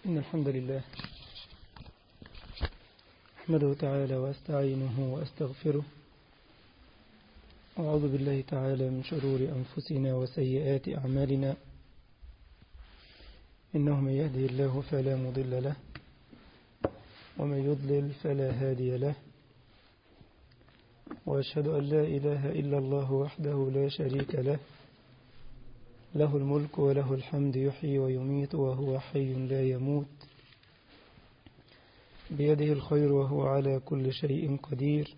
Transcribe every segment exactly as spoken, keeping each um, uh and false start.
إن الحمد لله أحمده تعالى وأستعينه وأستغفره، وأعوذ بالله تعالى من شرور أنفسنا وسيئات أعمالنا، إنه من يهده الله فلا مضل له ومن يضلل فلا هادي له، وأشهد أن لا إله إلا الله وحده لا شريك له، له الملك وله الحمد يحيي ويميت وهو حي لا يموت، بيده الخير وهو على كل شيء قدير،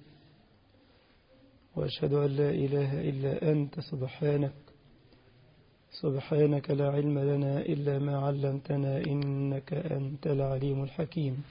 وأشهد أن لا إله إلا أنت سبحانك سبحانك لا علم لنا إلا ما علمتنا إنك أنت العليم الحكيم.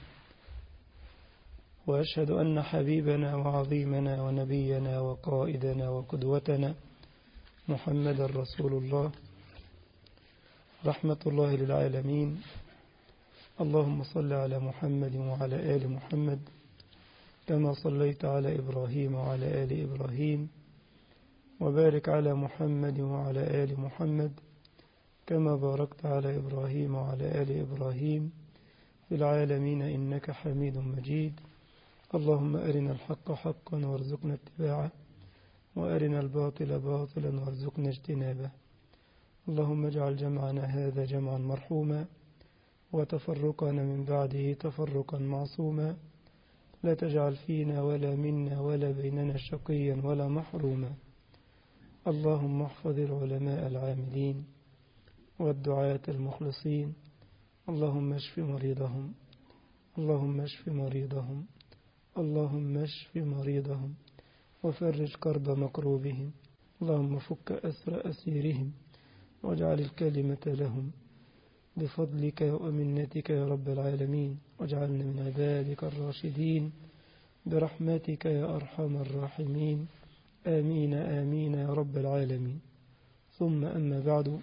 وأشهد أن حبيبنا وعظيمنا ونبينا وقائدنا وقدوتنا محمد رسول الله رحمة الله للعالمين. اللهم صل على محمد وعلى آل محمد كما صليت على إبراهيم وعلى آل إبراهيم، وبارك على محمد وعلى آل محمد كما باركت على إبراهيم وعلى آل إبراهيم في العالمين إنك حميد مجيد. اللهم أرنا الحق حقا وارزقنا اتباعه، وأرنا الباطل باطلا وارزقنا اجتنابه. اللهم اجعل جمعنا هذا جمعا مرحوما، وتفرقنا من بعده تفرقا معصوما، لا تجعل فينا ولا منا ولا بيننا شقيا ولا محروما. اللهم احفظ العلماء العاملين والدعاة المخلصين، اللهم اشف مريضهم اللهم اشف مريضهم اللهم اشف مريضهم وفرج كرب مكروبهم. اللهم فك أسر أسيرهم واجعل الكلمة لهم بفضلك ومنتك يا رب العالمين، واجعلنا من عبادك الراشدين برحمتك يا أرحم الراحمين. آمين آمين يا رب العالمين. ثم أما بعد،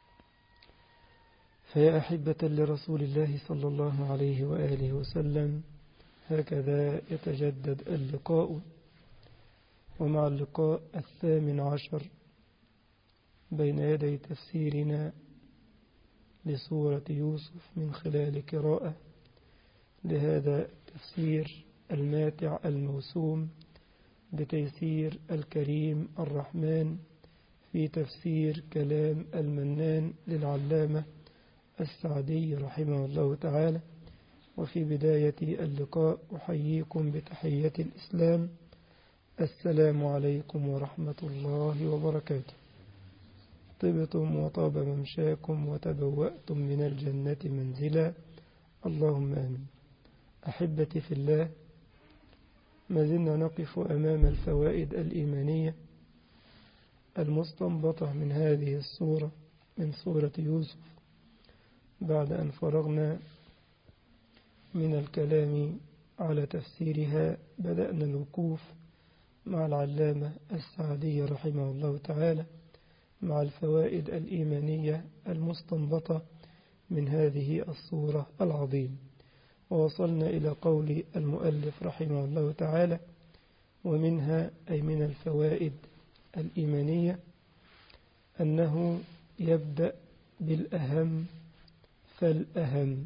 فيا أحبة لرسول الله صلى الله عليه وآله وسلم، هكذا يتجدد اللقاء، ومع اللقاء الثامن عشر بين يدي تفسيرنا لسورة يوسف من خلال قراءة لهذا التفسير الماتع الموسوم بتيسير الكريم الرحمن في تفسير كلام المنان للعلامة السعدي رحمه الله تعالى. وفي بداية اللقاء أحييكم بتحية الإسلام، السلام عليكم ورحمة الله وبركاته. طبتم وطاب ممشاكم وتبوأتم من الجنة منزلا، اللهم آمين. أحبتي في الله، ما زلنا نقف أمام الفوائد الإيمانية المستنبطة من هذه السورة، من سورة يوسف، بعد أن فرغنا من الكلام على تفسيرها. بدأنا الوقوف مع العلامة السعدي رحمه الله تعالى مع الفوائد الإيمانية المستنبطة من هذه السورة العظيمة، ووصلنا إلى قول المؤلف رحمه الله تعالى: ومنها أي من الفوائد الإيمانية أنه يبدأ بالأهم فالأهم،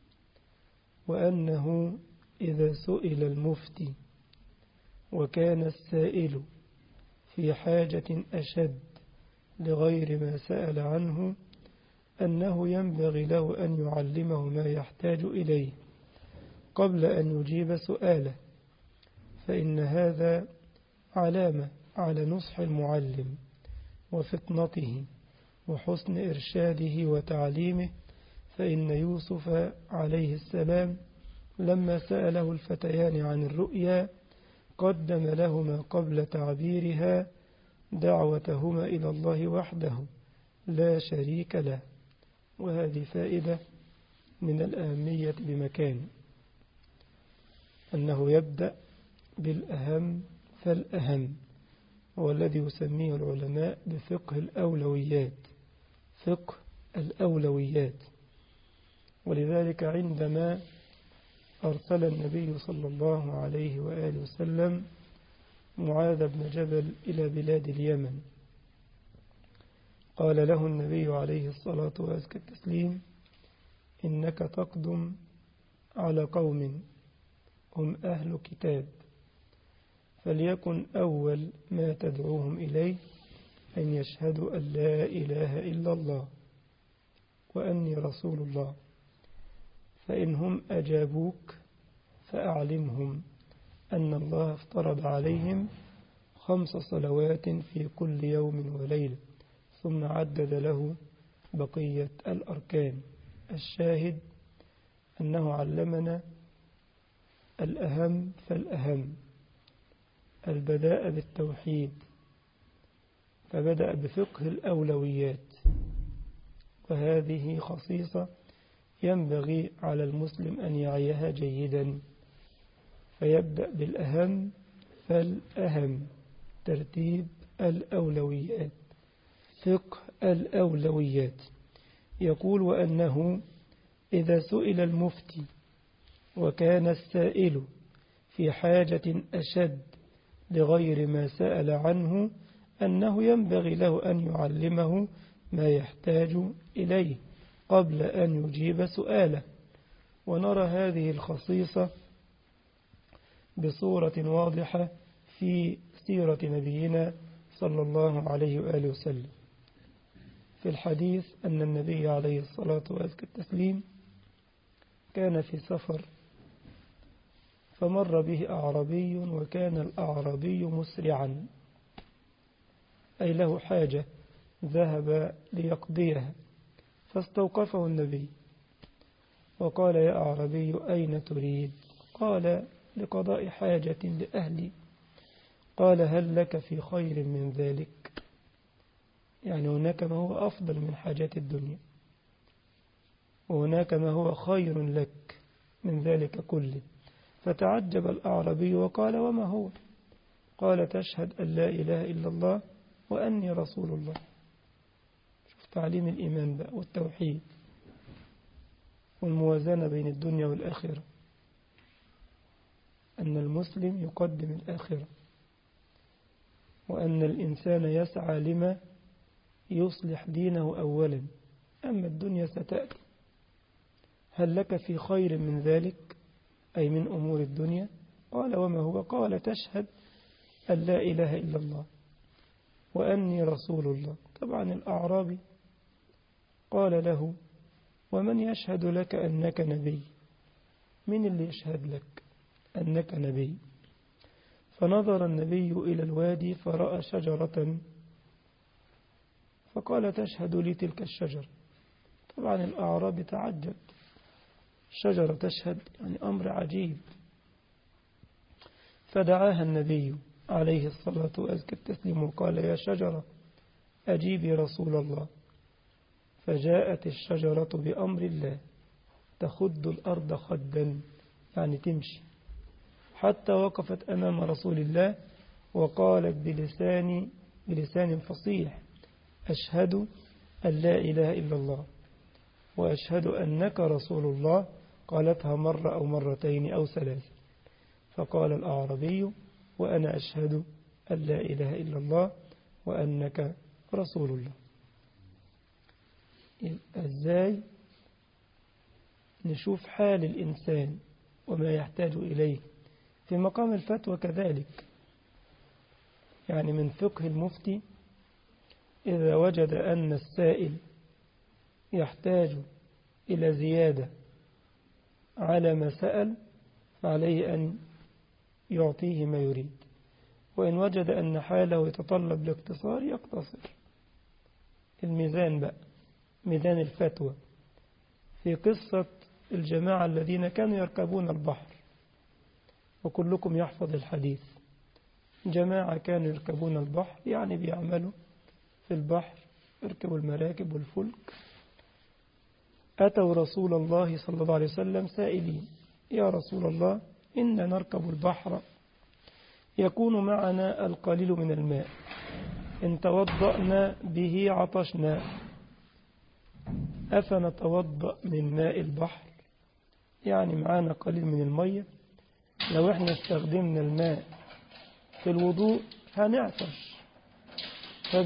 وأنه إذا سئل المفتي وكان السائل في حاجة أشد لغير ما سأل عنه، أنه ينبغي له أن يعلمه ما يحتاج إليه قبل أن يجيب سؤاله، فإن هذا علامة على نصح المعلم وفطنته وحسن إرشاده وتعليمه. فإن يوسف عليه السلام لما سأله الفتيان عن الرؤيا قدم لهما قبل تعبيرها دعوتهما إلى الله وحده لا شريك له، وهذه فائدة من الأهمية بمكان، أنه يبدأ بالأهم فالأهم، هو الذي يسميه العلماء بفقه الأولويات، فقه الأولويات. ولذلك عندما أرسل النبي صلى الله عليه وآله وسلم معاذ بن جبل إلى بلاد اليمن، قال له النبي عليه الصلاة والتسليم: إنك تقدم على قوم هم أهل كتاب، فليكن أول ما تدعوهم إليه أن يشهدوا أن لا إله إلا الله وأني رسول الله، فإنهم أجابوك فأعلمهم أن الله افترض عليهم خمس صلوات في كل يوم وليلة، ثم عدد له بقية الأركان. الشاهد أنه علمنا الأهم فالأهم، البداء بالتوحيد، فبدأ بفقه الأولويات، وهذه خصيصة ينبغي على المسلم أن يعيها جيدا، فيبدأ بالأهم فالأهم، ترتيب الأولويات، فقه الأولويات. يقول: وأنه إذا سئل المفتي وكان السائل في حاجة أشد لغير ما سأل عنه، أنه ينبغي له أن يعلمه ما يحتاج إليه قبل أن يجيب سؤاله. ونرى هذه الخصيصة بصورة واضحة في سيرة نبينا صلى الله عليه وآله وسلم. في الحديث أن النبي عليه الصلاة والتسليم كان في سفر، فمر به أعرابي، وكان الأعرابي مسرعا، أي له حاجة ذهب ليقضيها، فاستوقفه النبي وقال: يا أعرابي أين تريد؟ قال: لقضاء حاجة لأهلي. قال: هل لك في خير من ذلك؟ يعني هناك ما هو أفضل من حاجات الدنيا، وهناك ما هو خير لك من ذلك كله. فتعجب الأعرابي وقال: وما هو؟ قال: تشهد أن لا إله إلا الله وأني رسول الله. شوف تعليم الإيمان بقى والتوحيد والموازنة بين الدنيا والآخرة، أن المسلم يقدم الآخرة، وأن الإنسان يسعى لما يصلح دينه أولا، أما الدنيا ستأتي. هل لك في خير من ذلك؟ أي من أمور الدنيا. قال: وما هو؟ قال: تشهد أن لا إله إلا الله وأني رسول الله. طبعا الأعرابي قال له: ومن يشهد لك أنك نبي؟ من اللي يشهد لك أنك نبي؟ فنظر النبي إلى الوادي فرأى شجرة، فقال: تشهد لي تلك الشجرة. طبعا الأعرابي تعجب، الشجرة تشهد، يعني أمر عجيب. فدعاها النبي عليه الصلاة والسلام وقال: يا شجرة أجيبي رسول الله. فجاءت الشجرة بأمر الله تخد الأرض خدا، يعني تمشي، حتى وقفت أمام رسول الله وقالت بلسان بلسان فصيح: أشهد أن لا إله إلا الله وأشهد أنك رسول الله. قالتها مرة أو مرتين أو ثلاثة. فقال الأعرابي: وأنا أشهد أن لا إله إلا الله وأنك رسول الله. إزاي نشوف حال الإنسان وما يحتاج إليه في مقام الفتوى كذلك؟ يعني من فقه المفتي إذا وجد أن السائل يحتاج إلى زيادة على ما سأل، فعليه أن يعطيه ما يريد، وإن وجد أن حاله يتطلب الاقتصار يقتصر. الميزان بقى، ميزان الفتوى، في قصة الجماعة الذين كانوا يركبون البحر، وكلكم يحفظ الحديث. جماعة كانوا يركبون البحر، يعني بيعملوا في البحر، يركبوا المراكب والفلك. أتوا رسول الله صلى الله عليه وسلم سائلين: يا رسول الله، إنا نركب البحر يكون معنا القليل من الماء، إن توضأنا به عطشنا، أفنتوضأ من ماء البحر؟ يعني معنا قليل من المية، لو احنا استخدمنا الماء في الوضوء هنعطش.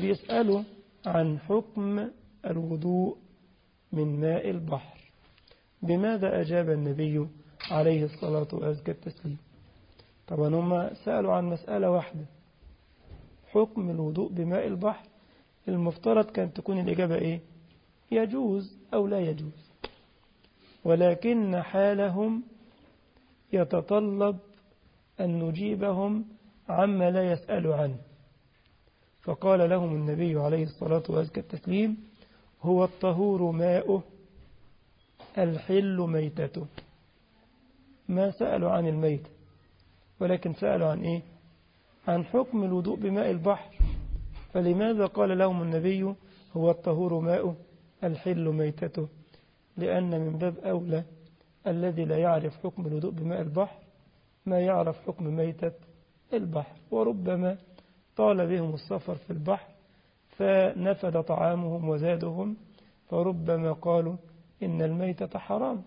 فبيسألوا عن حكم الوضوء من ماء البحر. بماذا أجاب النبي عليه الصلاة وأزكى التسليم؟ طبعا هم سألوا عن مسألة واحدة، حكم الوضوء بماء البحر. المفترض كانت تكون الإجابة إيه؟ يجوز أو لا يجوز، ولكن حالهم يتطلب أن نجيبهم عما لا يسأل عنه، فقال لهم النبي عليه الصلاة وأزكى التسليم: هو الطهور ماؤه الحل ميتته. ما سألوا عن الميت، ولكن سألوا عن إيه؟ عن حكم الوضوء بماء البحر. فلماذا قال لهم النبي هو الطهور ماؤه الحل ميتته؟ لأن من باب أولى الذي لا يعرف حكم الوضوء بماء البحر ما يعرف حكم ميتة البحر، وربما طال بهم السفر في البحر فنفد طعامهم وزادهم، فربما قالوا إن الميتة حرام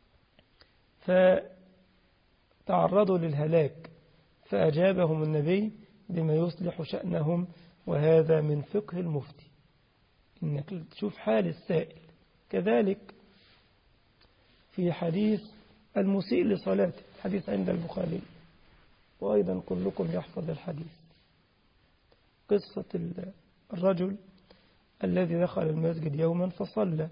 فتعرضوا للهلاك، فأجابهم النبي بما يصلح شأنهم. وهذا من فقه المفتي، إنك تشوف حال السائل. كذلك في حديث المسيء لصلاته، حديث عند البخاري، وأيضا كلكم يحفظ الحديث، قصة الرجل الذي دخل المسجد يوما فصلى،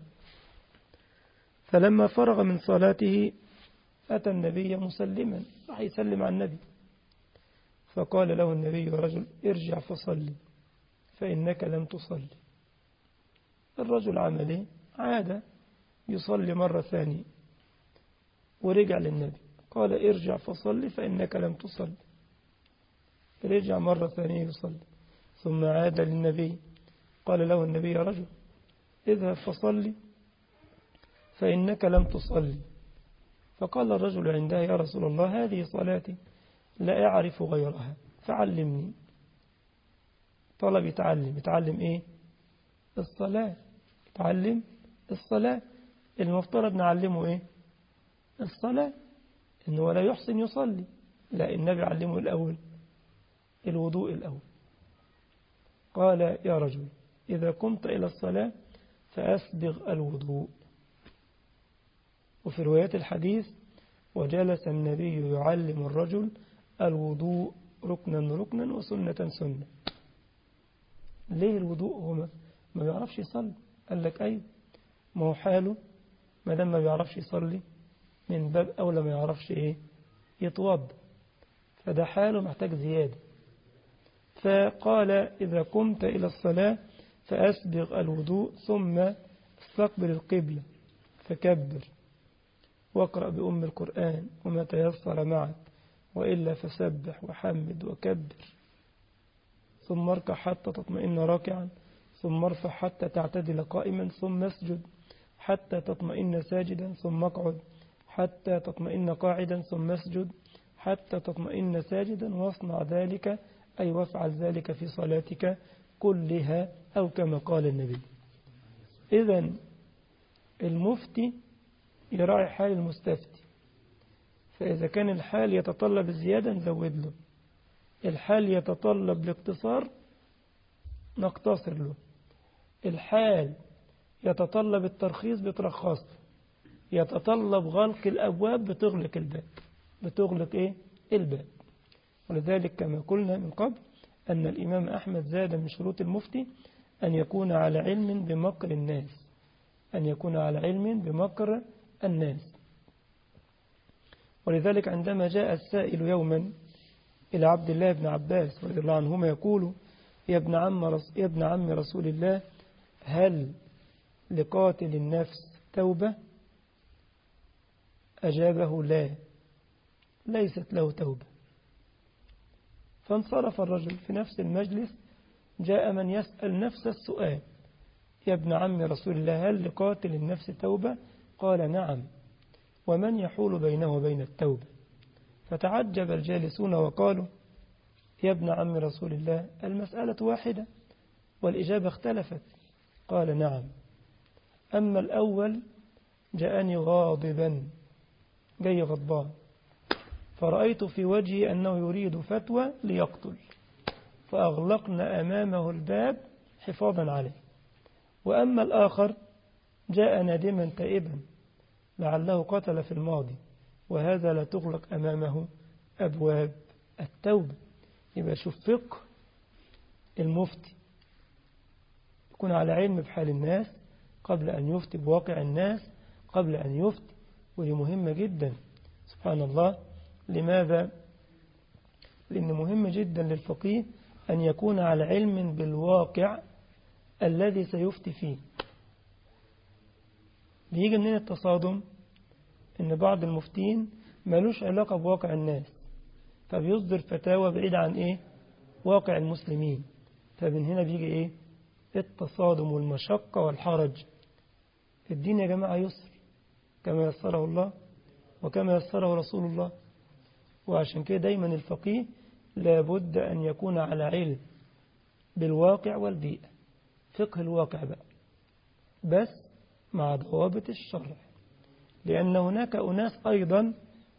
فلما فرغ من صلاته أتى النبي مسلما، راح يسلم على النبي، فقال له النبي: يا رجل ارجع فصلي فإنك لم تصلي. الرجل عمله عاد يصلي مرة ثانية، ورجع للنبي قال: ارجع فصلي فإنك لم تصلي. رجع مرة ثانية يصلي، ثم عاد للنبي قال له النبي: يا رجل اذهب فصلي فإنك لم تصلي. فقال الرجل عندها: يا رسول الله هذه صلاتي لا أعرف غيرها فعلمني. طلب يتعلم. يتعلم إيه؟ الصلاة. يتعلم الصلاة. المفترض نعلمه إيه؟ الصلاة. إنه ولا يحسن يصلي، لا، النبي علمه الأول الوضوء الأول. قال: يا رجل إذا قمت إلى الصلاة فأسبغ الوضوء. وفي رواية الحديث: وجلس النبي يعلم الرجل الوضوء ركنا ركنا وسنة سنة. ليه الوضوء؟ هو ما بيعرفش يصلي. قال لك أيوه، ما هو حاله ما دام ما بيعرفش يصلي من باب أولى ما يعرفش إيه يتوضا، فده حاله محتاج زيادة. فقال: إذا قمت إلى الصلاة فأسبغ الوضوء ثم استقبل القبلة فكبر واقرأ بأم القرآن وما تيسر معك، وإلا فسبح وحمد وكبر، ثم اركع حتى تطمئن راكعا، ثم ارفع حتى تعتدل قائما، ثم اسجد حتى تطمئن ساجدا، ثم اقعد حتى تطمئن قاعدا، ثم اسجد حتى تطمئن ساجدا، واصنع ذلك أي وافعل ذلك في صلاتك كلها، أو كما قال النبي. إذن المفتي يراعي حال المستفتي، فإذا كان الحال يتطلب الزيادة نزود له، الحال يتطلب الاقتصار نقتصر له، الحال يتطلب الترخيص بترخص له، يتطلب غلق الأبواب بتغلق الباب، بتغلق إيه؟ الباب. ولذلك كما قلنا من قبل أن الإمام أحمد زاد من شروط المفتي أن يكون على علم بمكر الناس، أن يكون على علم بمكر الناس. ولذلك عندما جاء السائل يوما إلى عبد الله بن عباس رضي الله عنهما يقول: يا ابن عم رس... يا ابن عم رسول الله، هل لقاتل النفس توبة؟ أجابه: لا، ليست له توبة. فانصرف الرجل. في نفس المجلس جاء من يسأل نفس السؤال: يا ابن عم رسول الله، هل لقاتل النفس توبة؟ قال: نعم، ومن يحول بينه وبين التوبة؟ فتعجب الجالسون وقالوا: يا ابن عم رسول الله، المسألة واحدة والإجابة اختلفت. قال: نعم، أما الأول جاءني غاضبا، جاي غضبان، فرأيت في وجهه أنه يريد فتوى ليقتل، فأغلقنا أمامه الباب حفاظا عليه. وأما الآخر جاء نادما تائبا، لعله قتل في الماضي، وهذا لا تغلق أمامه أبواب التوبة. يبقى شوف فقه المفتي يكون على علم بحال الناس قبل أن يفتي بواقع الناس قبل أن يفتي، ودي مهمة جدا. سبحان الله. لماذا؟ لأن مهم جدا للفقيه أن يكون على علم بالواقع الذي سيفتي فيه. بيجي منين التصادم؟ إن بعض المفتين ملوش علاقة بواقع الناس، فبيصدر فتاوى بعيدة عن إيه؟ واقع المسلمين. فمن هنا بيجي إيه؟ التصادم والمشقة والحرج. الدين يا جماعة يسر كما يسره الله وكما يسره رسول الله. وعشان كده دايما الفقيه لابد أن يكون على علم بالواقع والبيئة، فقه الواقع بقى، بس مع ضوابط الشرع. لأن هناك أناس أيضا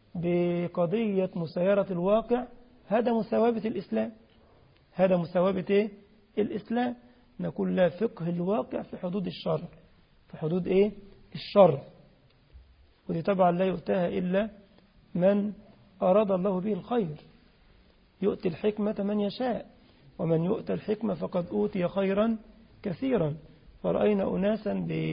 بقضية مسايرة الواقع هدموا ثوابت الإسلام. هدموا ثوابت إيه؟ الإسلام. نقول لا، فقه الواقع في حدود الشرع، في حدود إيه؟ الشرع. ودي طبعا لا يؤتاها إلا من أراد الله به الخير. يؤتي الحكمة من يشاء، ومن يؤتى الحكمة فقد أوتي خيرا كثيرا. فرأينا أناسا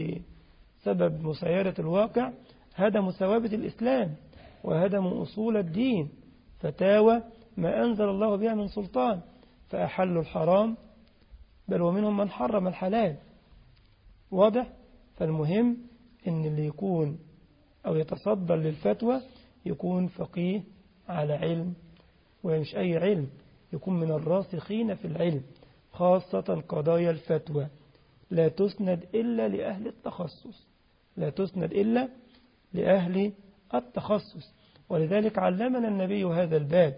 بسبب مسايرة الواقع هدموا ثوابت الإسلام وهدموا أصول الدين، فتاوى ما أنزل الله بها من سلطان، فأحلوا الحرام، بل ومنهم من حرم الحلال. واضح؟ فالمهم إن اللي يكون أو يتصدر للفتوى يكون فقيه على علم، ومش أي علم، يكون من الراسخين في العلم، خاصة قضايا الفتوى لا تسند إلا لأهل التخصص، لا تسند إلا لأهل التخصص. ولذلك علمنا النبي هذا الباب،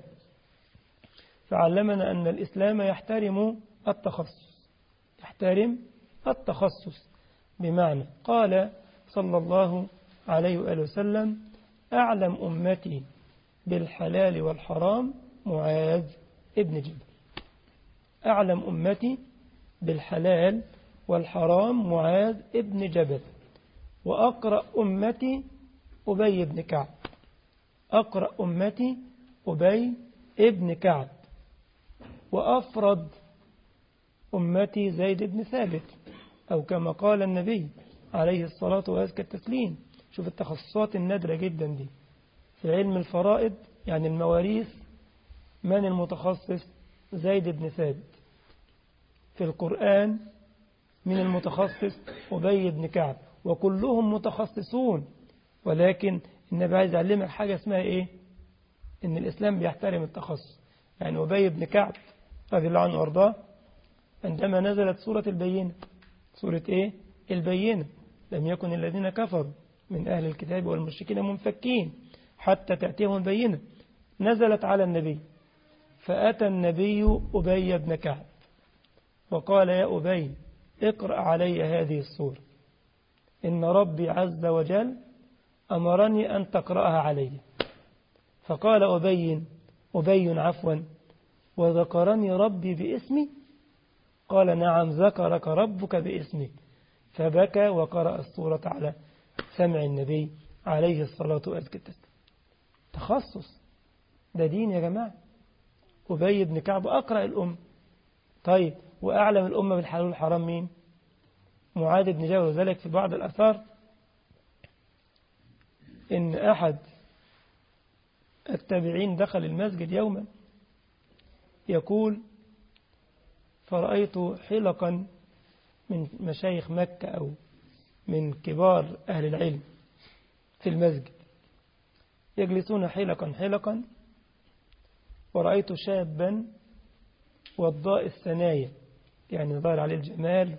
فعلمنا أن الإسلام يحترم التخصص، يحترم التخصص. بمعنى قال صلى الله عليه وآله وسلم: أعلم أمتي بالحلال والحرام معاذ ابن جبل. أعلم أمتي بالحلال والحرام معاذ ابن جبل. وأقرأ أمتي أبي بن كعب. أقرأ أمتي أبي ابن كعب. وأفرد أمتي زيد بن ثابت، أو كما قال النبي عليه الصلاة وأزكى التسليم. شوف التخصصات النادرة جدا دي. في علم الفرائض يعني المواريث من المتخصص؟ زيد بن ثابت. في القرآن من المتخصص؟ أبي بن كعب. وكلهم متخصصون، ولكن النبي عايز يعلمك حاجة اسمها إيه؟ إن الإسلام بيحترم التخصص. يعني أبي بن كعب رضي الله عنه وارضاه عندما نزلت سورة البينة، سورة إيه؟ البينة: لم يكن الذين كفروا من أهل الكتاب والمشركين منفكين حتى تأتيهم البينة، نزلت على النبي. فأتى النبي أبي بن كعب وقال: يا أبي اقرأ علي هذه السورة، إن ربي عز وجل أمرني أن تقرأها علي. فقال أبي أبي عفوا وذكرني ربي باسمي؟ قال: نعم ذكرك ربك باسمك. فبكى وقرأ السورة على سمع النبي عليه الصلاة والسلام. تخصص ده دين يا جماعة. أبي بن كعب أقرأ الأم. طيب، وأعلم الأمة بالحلال والحرام مين؟ معاذ بن جبل. وذلك في بعض الأثار إن أحد التابعين دخل المسجد يوما يقول: فرأيت حلقا من مشايخ مكة أو من كبار أهل العلم في المسجد يجلسون حلقا حلقا، ورأيت شابا وضاء الثنايا، يعني ظاهر عليه الجمال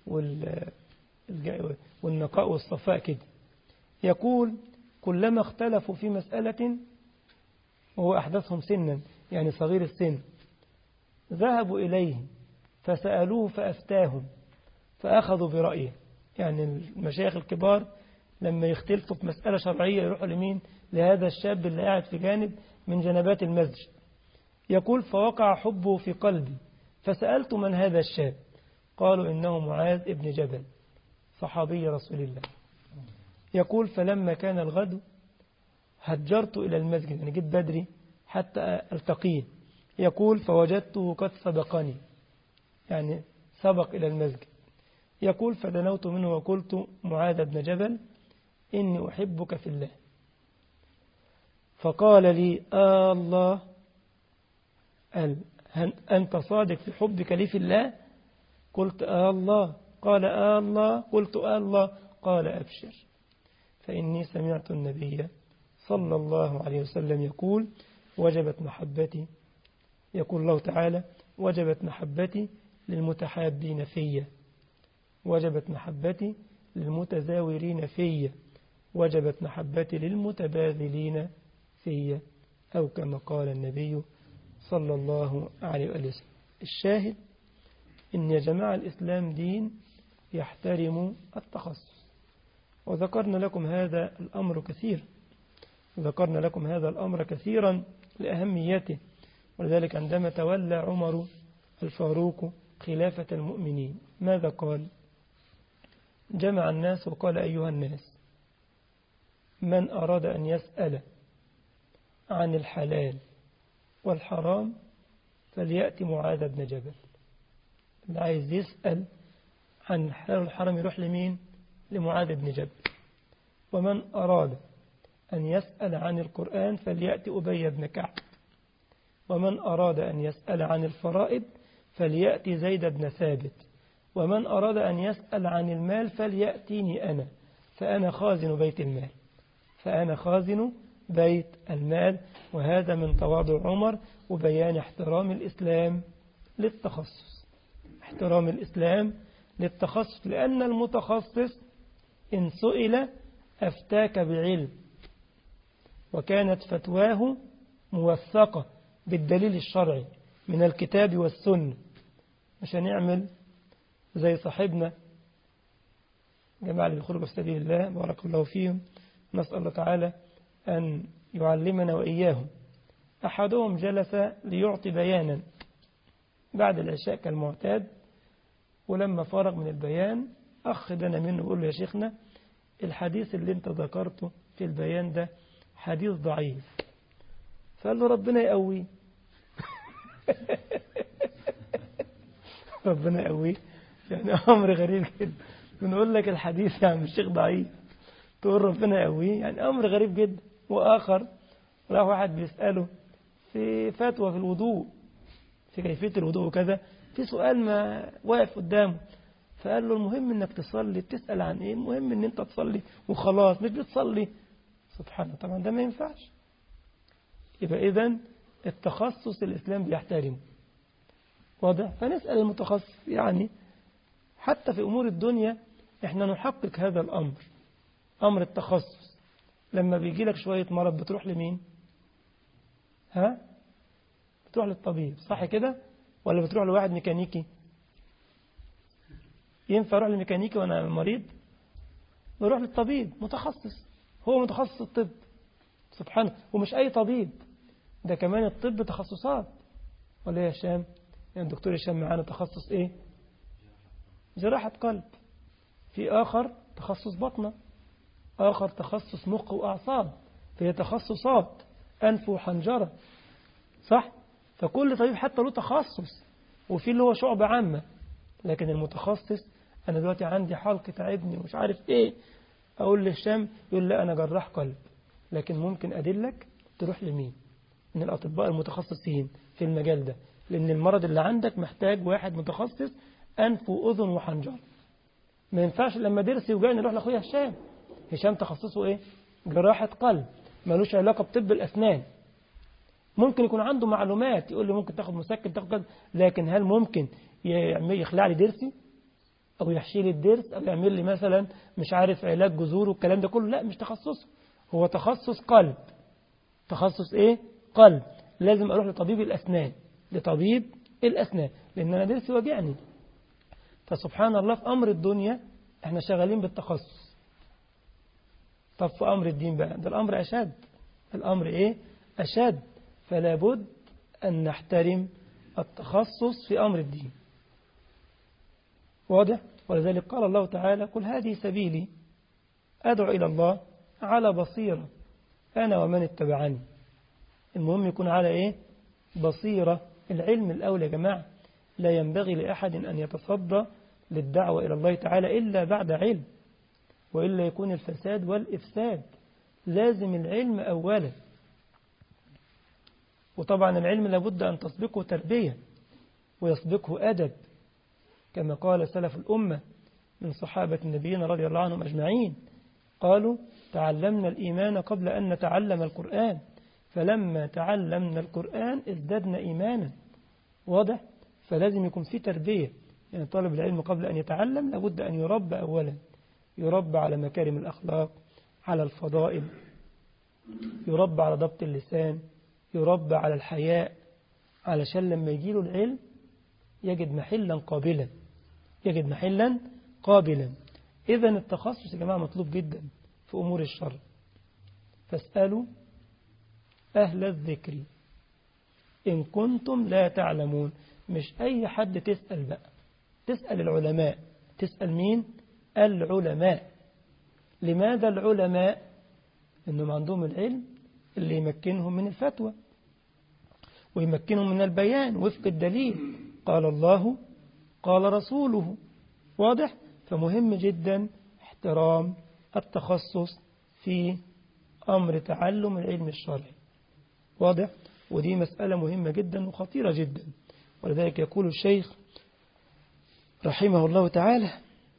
والنقاء والصفاء كده. يقول: كلما اختلفوا في مسألة وهو أحدثهم سنا، يعني صغير السن، ذهبوا إليه فسألوه فأفتاهم فأخذوا برأيه. يعني المشايخ الكبار لما يختلفوا في مسألة شرعية يروحوا لمين؟ لهذا الشاب اللي قاعد في جانب من جنبات المسجد. يقول: فوقع حبه في قلبي، فسألت: من هذا الشاب؟ قالوا: إنه معاذ ابن جبل، صحابي رسول الله. يقول فلما كان الغد هجرت إلى المسجد، يعني جيت بدري حتى ألتقيه. يقول فوجدته قد سبقني، يعني سبق إلى المسجد. يقول فدنوت منه وقلت معاذ بن جبل إني أحبك في الله. فقال لي آه الله، قال أنت صادق في حبك لي في الله؟ قلت آه الله. قال آه الله. قلت آه الله. قال أبشر، فإني سمعت النبي صلى الله عليه وسلم يقول وجبت محبتي، يقول الله تعالى وجبت محبتي للمتحابين في، وجبت محبتي للمتزاورين في، وجبت محبتي للمتباذلين في، أو كما قال النبي صلى الله عليه وسلم. الشاهد إن يا جماعة الإسلام دين يحترم التخصص، وذكرنا لكم هذا الأمر كثير ذكرنا لكم هذا الأمر كثيرا لأهميته. ولذلك عندما تولى عمر الفاروق خلافة المؤمنين ماذا قال؟ جمع الناس وقال أيها الناس، من أراد أن يسأل عن الحلال والحرام فليأتي معاذ بن جبل. اللي عايز يسأل عن الحلال والحرام يروح لمين؟ لمعاذ بن جبل. ومن أراد أن يسأل عن القرآن فليأتي أبي بن كعب. ومن أراد أن يسأل عن الفرائض فليأتي زيد بن ثابت. ومن أراد أن يسأل عن المال فليأتيني أنا، فأنا خازن بيت المال فأنا خازن بيت المال. وهذا من تواضع عمر وبيان احترام الإسلام للتخصص، احترام الإسلام للتخصص، لأن المتخصص إن سئل أفتاك بعلم وكانت فتواه موثقة بالدليل الشرعي من الكتاب والسنة. مش هنعمل زي صاحبنا جماعة اللي بيخرجوا في سبيل الله بارك الله فيهم، نسأل الله تعالى أن يعلمنا وإياهم. أحدهم جلس ليعطي بيانا بعد العشاء كالمعتاد، ولما فرغ من البيان أخ دنا منه يقول له يا شيخنا الحديث اللي انت ذكرته في البيان ده حديث ضعيف. فقال له ربنا يقويه ربنا يقويه، يعني أمر غريب جدا. بنقول لك الحديث يعني الشيخ ضعيف تقول ربنا يقويه، يعني أمر غريب جدا. وآخر راح واحد بيسأله في فتوى في الوضوء، في كيفية الوضوء وكذا، في سؤال ما واقف قدامه، فقال له المهم انك تصلي، بتسأل عن ايه؟ المهم ان انت تصلي وخلاص، مش بتصلي. سبحانه، طبعا ده ما ينفعش. يبقى اذن التخصص الإسلام بيحترمه، واضح؟ فنسأل المتخصص. يعني حتى في أمور الدنيا احنا نحقق هذا الأمر، أمر التخصص. لما بيجي لك شوية مرض بتروح لمين؟ ها؟ بتروح للطبيب، صح كده؟ ولا بتروح لواحد ميكانيكي؟ ينفع اروح للميكانيكي وانا مريض؟ بروح للطبيب متخصص، هو متخصص الطب. سبحانه، ومش أي طبيب، ده كمان الطب تخصصات. ولا يا هشام؟ يعني الدكتور هشام معانا تخصص ايه؟ جراحة قلب. في آخر تخصص بطنة، آخر تخصص مخ وأعصاب، فهي تخصصات، أنف وحنجرة، صح؟ فكل طبيب حتى له تخصص، وفي اللي هو شعبة عامة. لكن المتخصص أنا دلوقتي عندي حلق تعبني ومش عارف إيه، أقول لهشام يقول لا أنا جراح قلب. لكن ممكن أدلك تروح لمين من الأطباء المتخصصين في المجال ده، لأن المرض اللي عندك محتاج واحد متخصص أنف وأذن وحنجرة. ما ينفعش لما درسي وجاني نروح لأخويا هشام. هشام تخصصه إيه؟ جراحة قلب، ملوش علاقة بطب الأسنان. ممكن يكون عنده معلومات يقول لي ممكن تاخد مسكن تاخد كذا، لكن هل ممكن يخلع لي درسي أو يحشي لي الدرس أو يعمل لي مثلا مش عارف علاج جذور والكلام ده كله؟ لا، مش تخصصه. هو تخصص قلب. تخصص إيه؟ قلب. لازم أروح لطبيب الأسنان، لطبيب الأسنان، لأن أنا درسي وجعني. فسبحان الله في أمر الدنيا احنا شغالين بالتخصص. طب في أمر الدين بقى ده الأمر أشد. الأمر إيه؟ أشد. فلا بد أن نحترم التخصص في أمر الدين، واضح؟ ولذلك قال الله تعالى قل هذه سبيلي أدعو إلى الله على بصيرة أنا ومن اتبعني. المهم يكون على إيه؟ بصيرة. العلم الأول يا جماعة، لا ينبغي لأحد أن يتصدى للدعوة إلى الله تعالى إلا بعد علم، وإلا يكون الفساد والإفساد. لازم العلم أولا، وطبعا العلم لابد أن تسبقه تربية ويسبقه أدب، كما قال سلف الأمة من صحابة النبيين رضي الله عنهم أجمعين، قالوا تعلمنا الإيمان قبل أن نتعلم القرآن، فلما تعلمنا القرآن ازددنا إيمانا. واضح؟ فلازم يكون في تربية. يعني طالب العلم قبل أن يتعلم لابد أن يربى أولا، يربى على مكارم الأخلاق، على الفضائل، يربى على ضبط اللسان، يربى على الحياء، علشان لما يجيله العلم يجد محلا قابلا، يجد محلا قابلا. إذن التخصص يا جماعة مطلوب جدا في أمور الشر. فاسألوا أهل الذكر إن كنتم لا تعلمون. مش أي حد تسأل بقى، تسأل العلماء. تسأل مين؟ العلماء. لماذا العلماء؟ إنهم عندهم العلم اللي يمكنهم من الفتوى ويمكنهم من البيان وفق الدليل، قال الله قال رسوله. واضح؟ فمهم جدا احترام التخصص في أمر تعلم العلم الشرعي. واضح؟ ودي مسألة مهمة جدا وخطيرة جدا. ولذلك يقول الشيخ رحمه الله تعالى: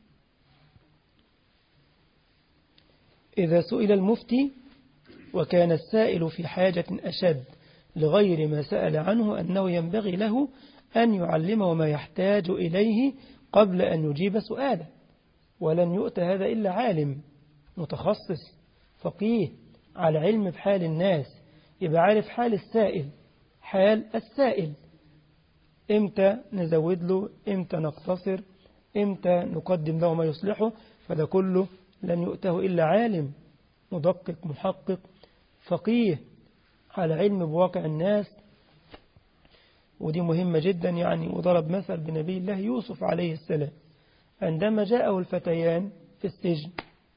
إذا سئل المفتي وكان السائل في حاجة أشد لغير ما سأل عنه أنه ينبغي له أن يعلمه ما يحتاج إليه قبل أن يجيب سؤاله، ولن يؤتى هذا إلا عالم متخصص فقيه على علم بحال الناس، يبقى عارف حال السائل، حال السائل، إمتى نزود له، إمتى نقتصر، إمتى نقدم له ما يصلحه. فده كله لن يؤته إلا عالم مدقق محقق فقيه على علم بواقع الناس. ودي مهمة جدا يعني. وضرب مثل بنبي الله يوسف عليه السلام عندما جاءه الفتيان في السجن،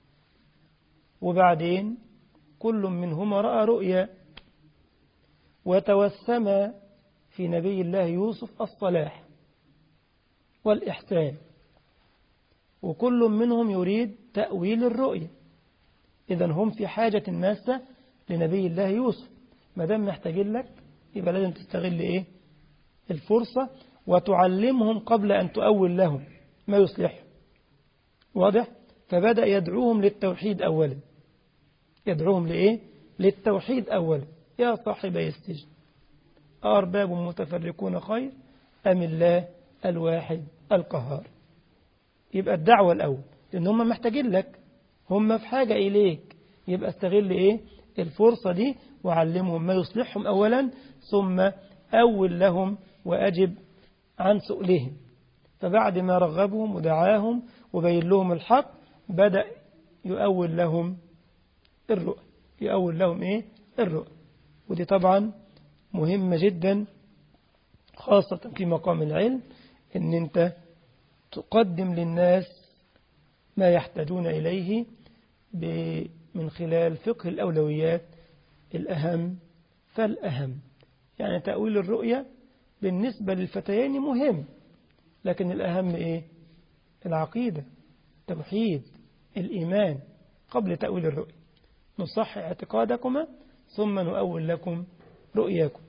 وبعدين كل منهما رأى رؤيا وتوسم في نبي الله يوسف الصلاح والإحسان، وكل منهم يريد تأويل الرؤيا. إذن هم في حاجة ماسة لنبي الله يوسف. ما دام محتاجين لك يبقى لازم تستغل إيه؟ الفرصة وتعلمهم قبل أن تؤول لهم ما يصلحهم. واضح؟ فبدأ يدعوهم للتوحيد أولا. يدعوهم لإيه؟ للتوحيد أولا. يا صاحبي السجن أرباب متفرقون خير أم الله الواحد القهار. يبقى الدعوة الأول، لأن هم محتاجين لك، هم في حاجة إليك. يبقى استغل إيه؟ الفرصة دي وعلمهم ما يصلحهم أولا، ثم أول لهم وأجب عن سؤلهم. فبعد ما رغبهم ودعاهم وبين لهم الحق بدأ يؤول لهم الرؤى. يؤول لهم إيه؟ الرؤى. ودي طبعا مهمة جدا خاصة في مقام العلم، إن أنت تقدم للناس ما يحتاجون إليه من خلال فقه الأولويات، الأهم فالأهم. يعني تأويل الرؤية بالنسبة للفتيان مهم، لكن الأهم إيه؟ العقيدة، توحيد، الإيمان قبل تأويل الرؤية. نصحح اعتقادكما ثم نؤول لكم رؤياكم.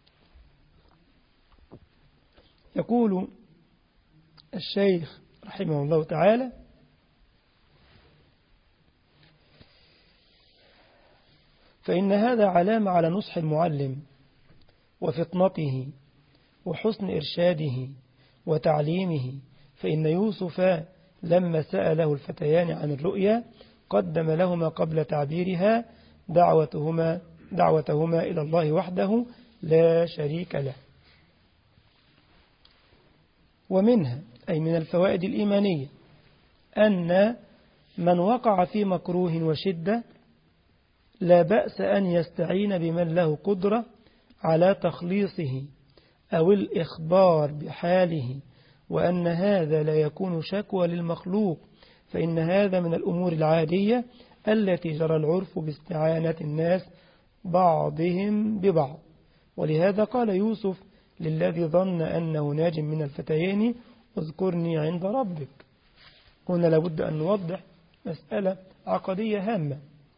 يقول الشيخ رحمه الله تعالى: فإن هذا علامة على نصح المعلم وفطنته وحسن إرشاده وتعليمه. فإن يوسف لما سأله الفتيان عن الرؤيا قدم لهما قبل تعبيرها دعوتهما, دعوتهما إلى الله وحده لا شريك له. ومنها أي من الفوائد الإيمانية أن من وقع في مكروه وشدة لا بأس أن يستعين بمن له قدرة على تخليصه أو الإخبار بحاله، وأن هذا لا يكون شكوى للمخلوق، فإن هذا من الأمور العادية التي جرى العرف باستعانة الناس بعضهم ببعض. ولهذا قال يوسف للذي ظن أنه ناج من الفتيين اذكرني عند ربك. هنا لابد أن نوضح مسألة عقدية هامة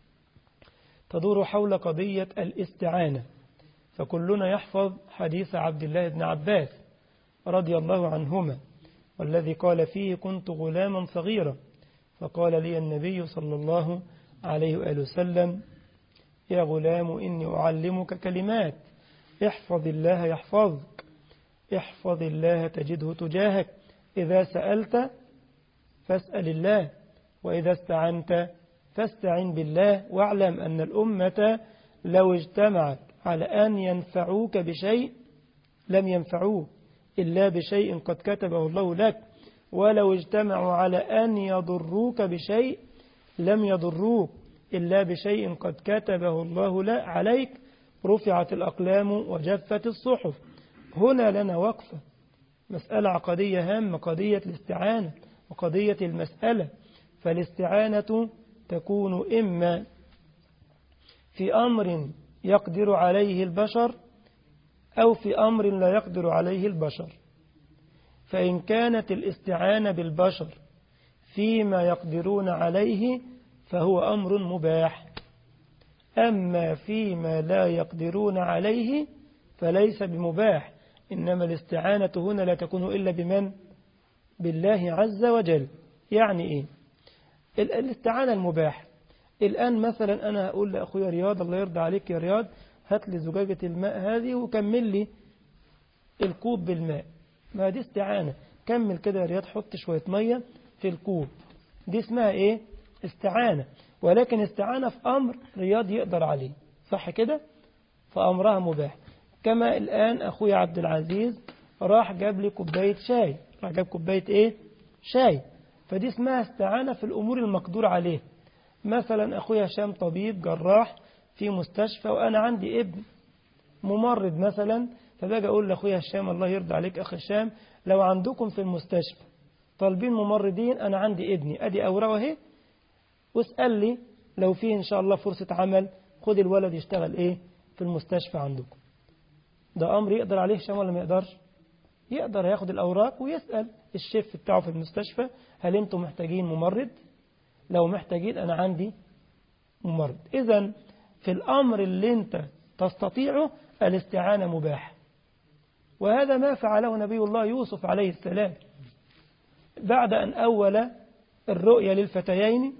تدور حول قضية الاستعانة. فكلنا يحفظ حديث عبد الله بن عباس رضي الله عنهما والذي قال فيه كنت غلاما صغيرا فقال لي النبي صلى الله عليه وآله وسلم يا غلام إني أعلمك كلمات احفظ الله يحفظك احفظ الله تجده تجاهك إذا سألت فاسأل الله وإذا استعنت فاستعن بالله واعلم أن الأمة لو اجتمعت على أن ينفعوك بشيء لم ينفعوك إلا بشيء قد كتبه الله لك ولو اجتمعوا على أن يضروك بشيء لم يضروك إلا بشيء قد كتبه الله لا عليك رفعت الأقلام وجفت الصحف. هنا لنا وقفة، مسألة عقدية هامة، قضية الاستعانة وقضية المسألة. فالاستعانة تكون إما في أمر يقدر عليه البشر أو في أمر لا يقدر عليه البشر. فإن كانت الاستعانة بالبشر فيما يقدرون عليه فهو أمر مباح، أما فيما لا يقدرون عليه فليس بمباح. إنما الاستعانة هنا لا تكون إلا بمن؟ بالله عز وجل. يعني إيه الاستعانة المباح؟ الآن مثلا أنا أقول لأخويا رياض الله يرضى عليك يا رياض هات لي زجاجة الماء هذه وكمل لي الكوب بالماء. ما دي استعانة. كمل كده يا رياض حط شوية مية في الكوب. دي اسمها إيه؟ استعانة. ولكن استعانة في أمر رياض يقدر عليه، صح كده؟ فأمرها مباح. كما الآن أخويا عبد العزيز راح جاب لي كوباية شاي، راح جاب كوباية إيه؟ شاي. فدي اسمها استعانة في الأمور المقدور عليه. مثلا أخويا هشام طبيب جراح في مستشفى وأنا عندي ابن ممرض مثلا، فباجي أقول لأخويا هشام الله يرضى عليك أخي هشام لو عندكم في المستشفى طالبين ممرضين أنا عندي ابني أدي أوراقه اهي واسأل لي لو فيه إن شاء الله فرصة عمل خد الولد يشتغل إيه في المستشفى عندكم. ده أمر يقدر عليه هشام ولا ما يقدرش؟ يقدر ياخد الأوراق ويسأل الشيف بتاعه في المستشفى هل أنتم محتاجين ممرض؟ لو محتاجين أنا عندي ممرض. إذن في الأمر اللي أنت تستطيعه الاستعانة مباح. وهذا ما فعله نبي الله يوسف عليه السلام بعد أن أول الرؤيا للفتيين.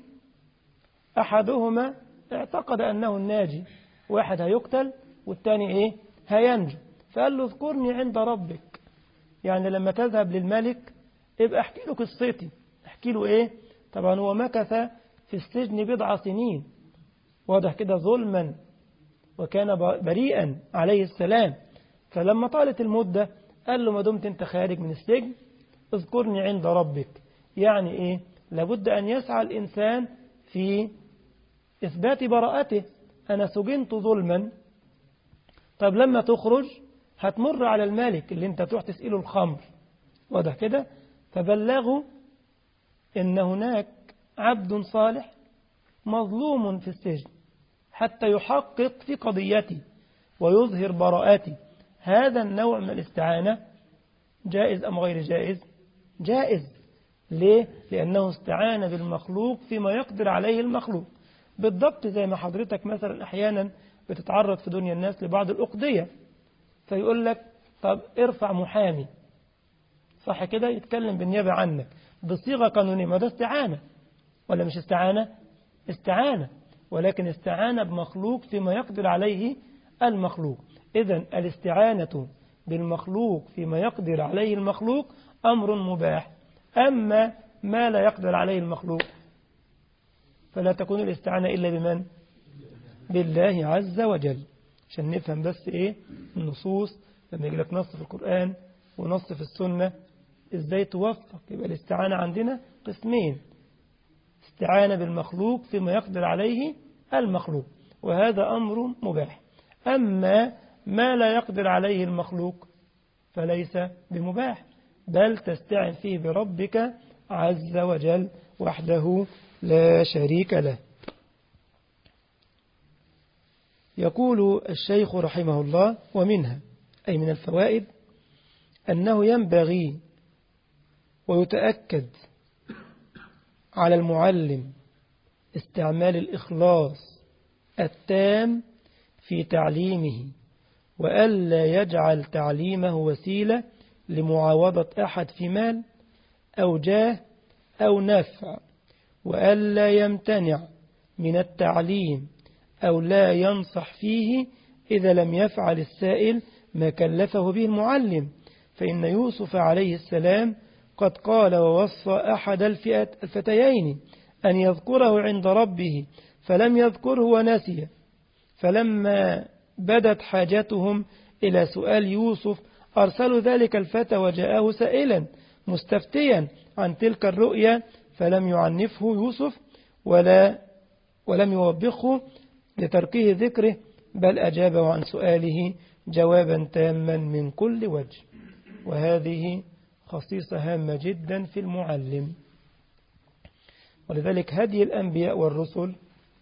أحدهما اعتقد أنه الناجي، واحد هيقتل والتاني إيه هينجو، فقال له اذكرني عند ربك. يعني لما تذهب للملك ابقى احكي له قصتي. احكي له إيه؟ طبعا هو مكث في السجن بضع سنين واضح كده ظلما وكان بريئا عليه السلام. فلما طالت المدة قال له ما دمت انت خارج من السجن اذكرني عند ربك. يعني ايه؟ لابد ان يسعى الانسان في اثبات براءته. انا سجنت ظلما، طب لما تخرج هتمر على الملك اللي انت تروح تسأله الخمر واضح كده، فبلغوا ان هناك عبد صالح مظلوم في السجن حتى يحقق في قضيتي ويظهر براءتي. هذا النوع من الاستعانة جائز أم غير جائز؟ جائز. ليه؟ لأنه استعان بالمخلوق فيما يقدر عليه المخلوق. بالضبط زي ما حضرتك مثلا أحيانا بتتعرض في دنيا الناس لبعض الأقضية فيقول لك طب ارفع محامي، صح كده، يتكلم بالنيابة عنك بصيغة قانونية. ما ده استعانة ولا مش استعانة؟ استعانة، ولكن استعانة بمخلوق فيما يقدر عليه المخلوق. إذن الاستعانة بالمخلوق فيما يقدر عليه المخلوق أمر مباح. أما ما لا يقدر عليه المخلوق فلا تكون الاستعانة إلا بمن؟ بالله عز وجل. عشان نفهم بس إيه النصوص لما يجي لك نص في القرآن ونص في السنة إزاي توفق. يبقى الاستعانة عندنا قسمين: استعانة بالمخلوق فيما يقدر عليه المخلوق وهذا أمر مباح. أما ما لا يقدر عليه المخلوق فليس بمباح، بل تستعن فيه بربك عز وجل. وحده لا شريك له. يقول الشيخ رحمه الله: ومنها أي من الفوائد أنه ينبغي ويتأكد على المعلم استعمال الإخلاص التام في تعليمه، وألا يجعل تعليمه وسيلة لمعاوضة أحد في مال أو جاه أو نفع، وألا يمتنع من التعليم أو لا ينصح فيه إذا لم يفعل السائل ما كلفه به المعلم، فإن يوسف عليه السلام قد قال ووصى أحد الفتيين أن يذكره عند ربه فلم يذكره ونسي، فلما بدت حاجتهم إلى سؤال يوسف أرسلوا ذلك الفتى وجاءه سائلا مستفتيا عن تلك الرؤيا، فلم يعنفه يوسف ولا ولم يوبخه لتركه ذكره، بل أجابه عن سؤاله جوابا تاما من كل وجه. وهذه خصيصة هامة جدا في المعلم. ولذلك هدي الأنبياء والرسل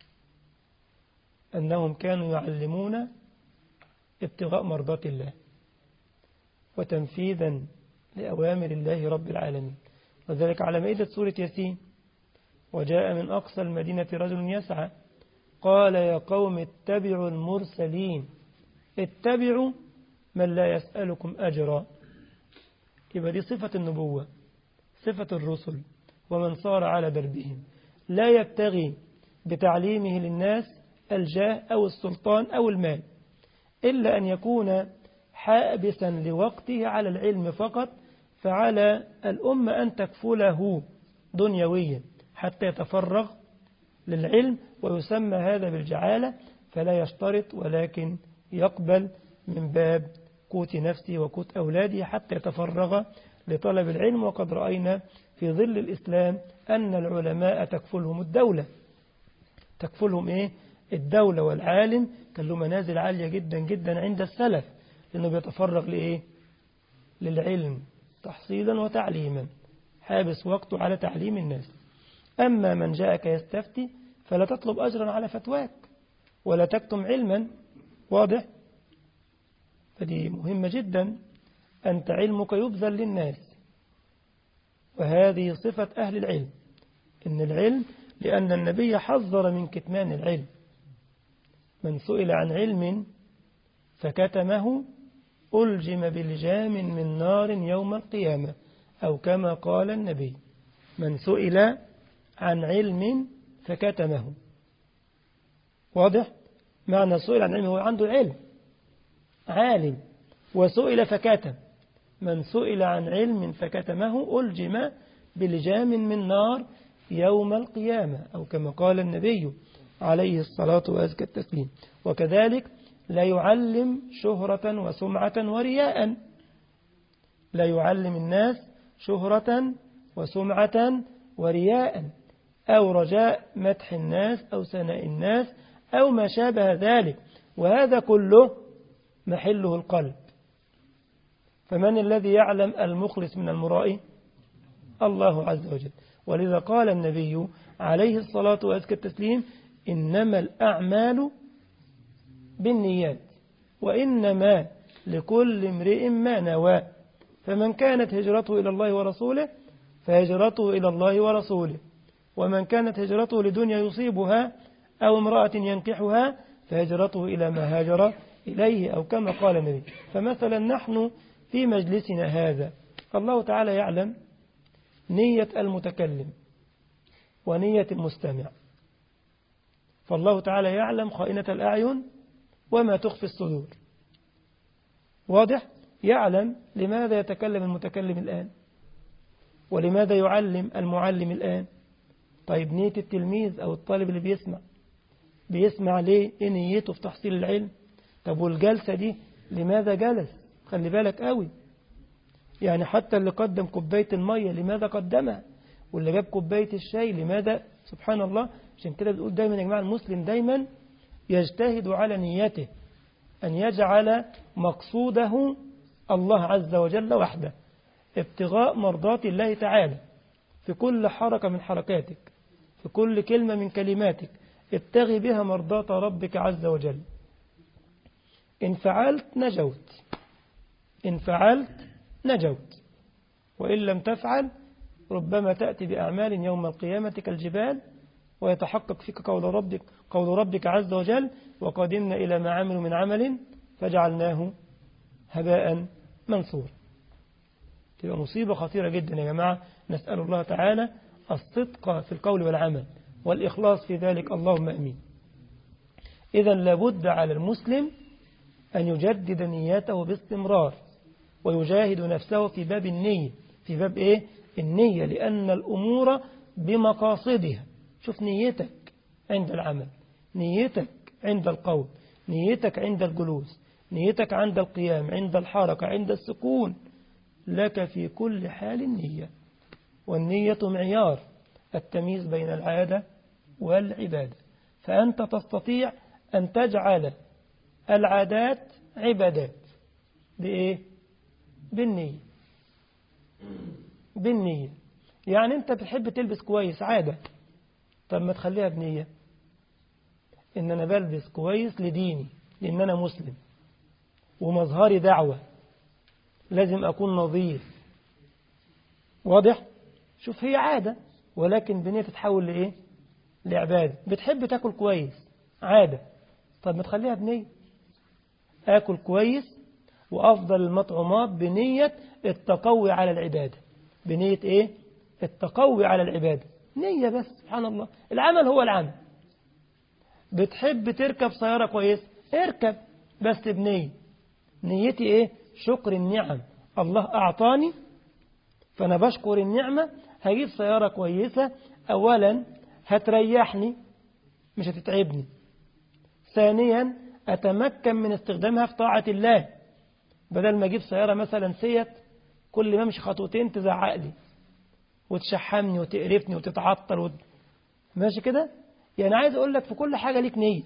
أنهم كانوا يعلمون ابتغاء مرضات الله وتنفيذا لأوامر الله رب العالمين. وذلك على مائدة سورة ياسين: وجاء من أقصى المدينة رجل يسعى قال يا قوم اتبعوا المرسلين، اتبعوا من لا يسألكم أجرا. يبقى دي صفة النبوة، صفة الرسل ومن صار على دربهم، لا يبتغي بتعليمه للناس الجاه أو السلطان أو المال، إلا أن يكون حابسا لوقته على العلم فقط، فعلى الأمة أن تكفله دنيويا حتى يتفرغ للعلم، ويسمى هذا بالجعالة، فلا يشترط ولكن يقبل من باب قوت نفسه وقوت أولاده حتى يتفرغ لطلب العلم. وقد رأينا في ظل الإسلام أن العلماء تكفلهم الدولة، تكفلهم إيه؟ الدولة، والعالم كان له منازل عالية جدا جدا عند السلف، لأنه بيتفرغ لإيه؟ للعلم تحصيلا وتعليما، حابس وقته على تعليم الناس. أما من جاءك يستفتي فلا تطلب أجرا على فتواك ولا تكتم علما. واضح؟ فدي مهمة جدا، أنت علمك يبذل للناس، وهذه صفة أهل العلم، إن العلم، لأن النبي حذر من كتمان العلم: من سئل عن علم فكتمه ألجم بلجام من نار يوم القيامة، أو كما قال النبي: من سئل عن علم فكتمه. واضح؟ معنى سئل عن علم هو عنده علم، عالم، وسئل فكتم. من سئل عن علم فكتمه ألجم بلجام من نار يوم القيامة، أو كما قال النبي عليه الصلاة وأزكى التسليم. وكذلك لا يعلم شهرة وسمعة ورياء، لا يعلم الناس شهرة وسمعة ورياء، أو رجاء مدح الناس أو ثناء الناس أو ما شابه ذلك، وهذا كله محله القلب. فمن الذي يعلم المخلص من المرائي؟ الله عز وجل. ولذا قال النبي عليه الصلاة وأزكى التسليم: إنما الأعمال بالنيات وإنما لكل امرئ ما نوى، فمن كانت هجرته إلى الله ورسوله فهجرته إلى الله ورسوله، ومن كانت هجرته لدنيا يصيبها أو امرأة ينكحها فهجرته إلى ما هاجر إليه، أو كما قال النبي. فمثلا نحن في مجلسنا هذا الله تعالى يعلم نية المتكلم ونية المستمع، فالله تعالى يعلم خائنة الأعين وما تخفي الصدور. واضح؟ يعلم لماذا يتكلم المتكلم الآن، ولماذا يعلم المعلم الآن. طيب نية التلميذ أو الطالب اللي بيسمع بيسمع ليه؟ إيه نيته في تحصيل العلم؟ طب والجلسة دي لماذا جلس؟ خلي بالك قوي، يعني حتى اللي قدم كوباية المية لماذا قدمها، واللي جاب كوباية الشاي لماذا؟ سبحان الله. عشان كده بنقول دايما يا جماعة المسلم دايما يجتهد على نيته أن يجعل مقصوده الله عز وجل وحده، ابتغاء مرضات الله تعالى في في كل حركة من حركاتك، في كل كلمة من كلماتك، ابتغي بها مرضاة ربك عز وجل. إن فعلت نجوت، إن فعلت نجوت، وإن لم تفعل ربما تأتي بأعمال يوم القيامة كالجبال ويتحقق فيك قول ربك, قول ربك عز وجل وقدمنا إلى ما عملوا من عمل فجعلناه هباء منثورا. تبقى مصيبة خطيرة جدا يا جماعة. نسأل الله تعالى الصدق في القول والعمل والإخلاص في ذلك، اللهم أمين. إذا لابد على المسلم أن يجدد نيته باستمرار ويجاهد نفسه في باب النية. في باب إيه؟ النية، لأن الأمور بمقاصدها. شوف نيتك عند العمل، نيتك عند القول، نيتك عند الجلوس، نيتك عند القيام، عند الحركة، عند السكون، لك في كل حال نية. والنية معيار التمييز بين العادة والعبادة. فأنت تستطيع أن تجعل العادات عبادات بإيه؟ بالنية. بالنية يعني أنت بتحب تلبس كويس، عادة، طب ما تخليها بنية إن أنا بلبس كويس لديني، لأن أنا مسلم ومظهري دعوة، لازم أكون نظيف. واضح؟ شوف، هي عادة ولكن بنية تتحول لإيه؟ لعبادة. بتحب تاكل كويس، عادة، طب ما تخليها بنية. آكل كويس وأفضل المطعومات بنية التقوي على العبادة. بنية إيه؟ التقوي على العبادة. نية بس. سبحان الله، العمل هو العمل. بتحب تركب سيارة كويس، اركب بس بنية. نيتي إيه؟ شكر النعم. الله أعطاني فأنا بشكر النعمة، هجيب سيارة كويسة. أولا هتريحني مش هتتعبني، ثانيا أتمكن من استخدامها في طاعة الله، بدل ما أجيب سيارة مثلا سيت كل ما امشي خطوتين تزعق لي وتشحمني وتقرفني وتتعطل وت... ماشي كده. يعني عايز أقول لك في كل حاجة ليك نية.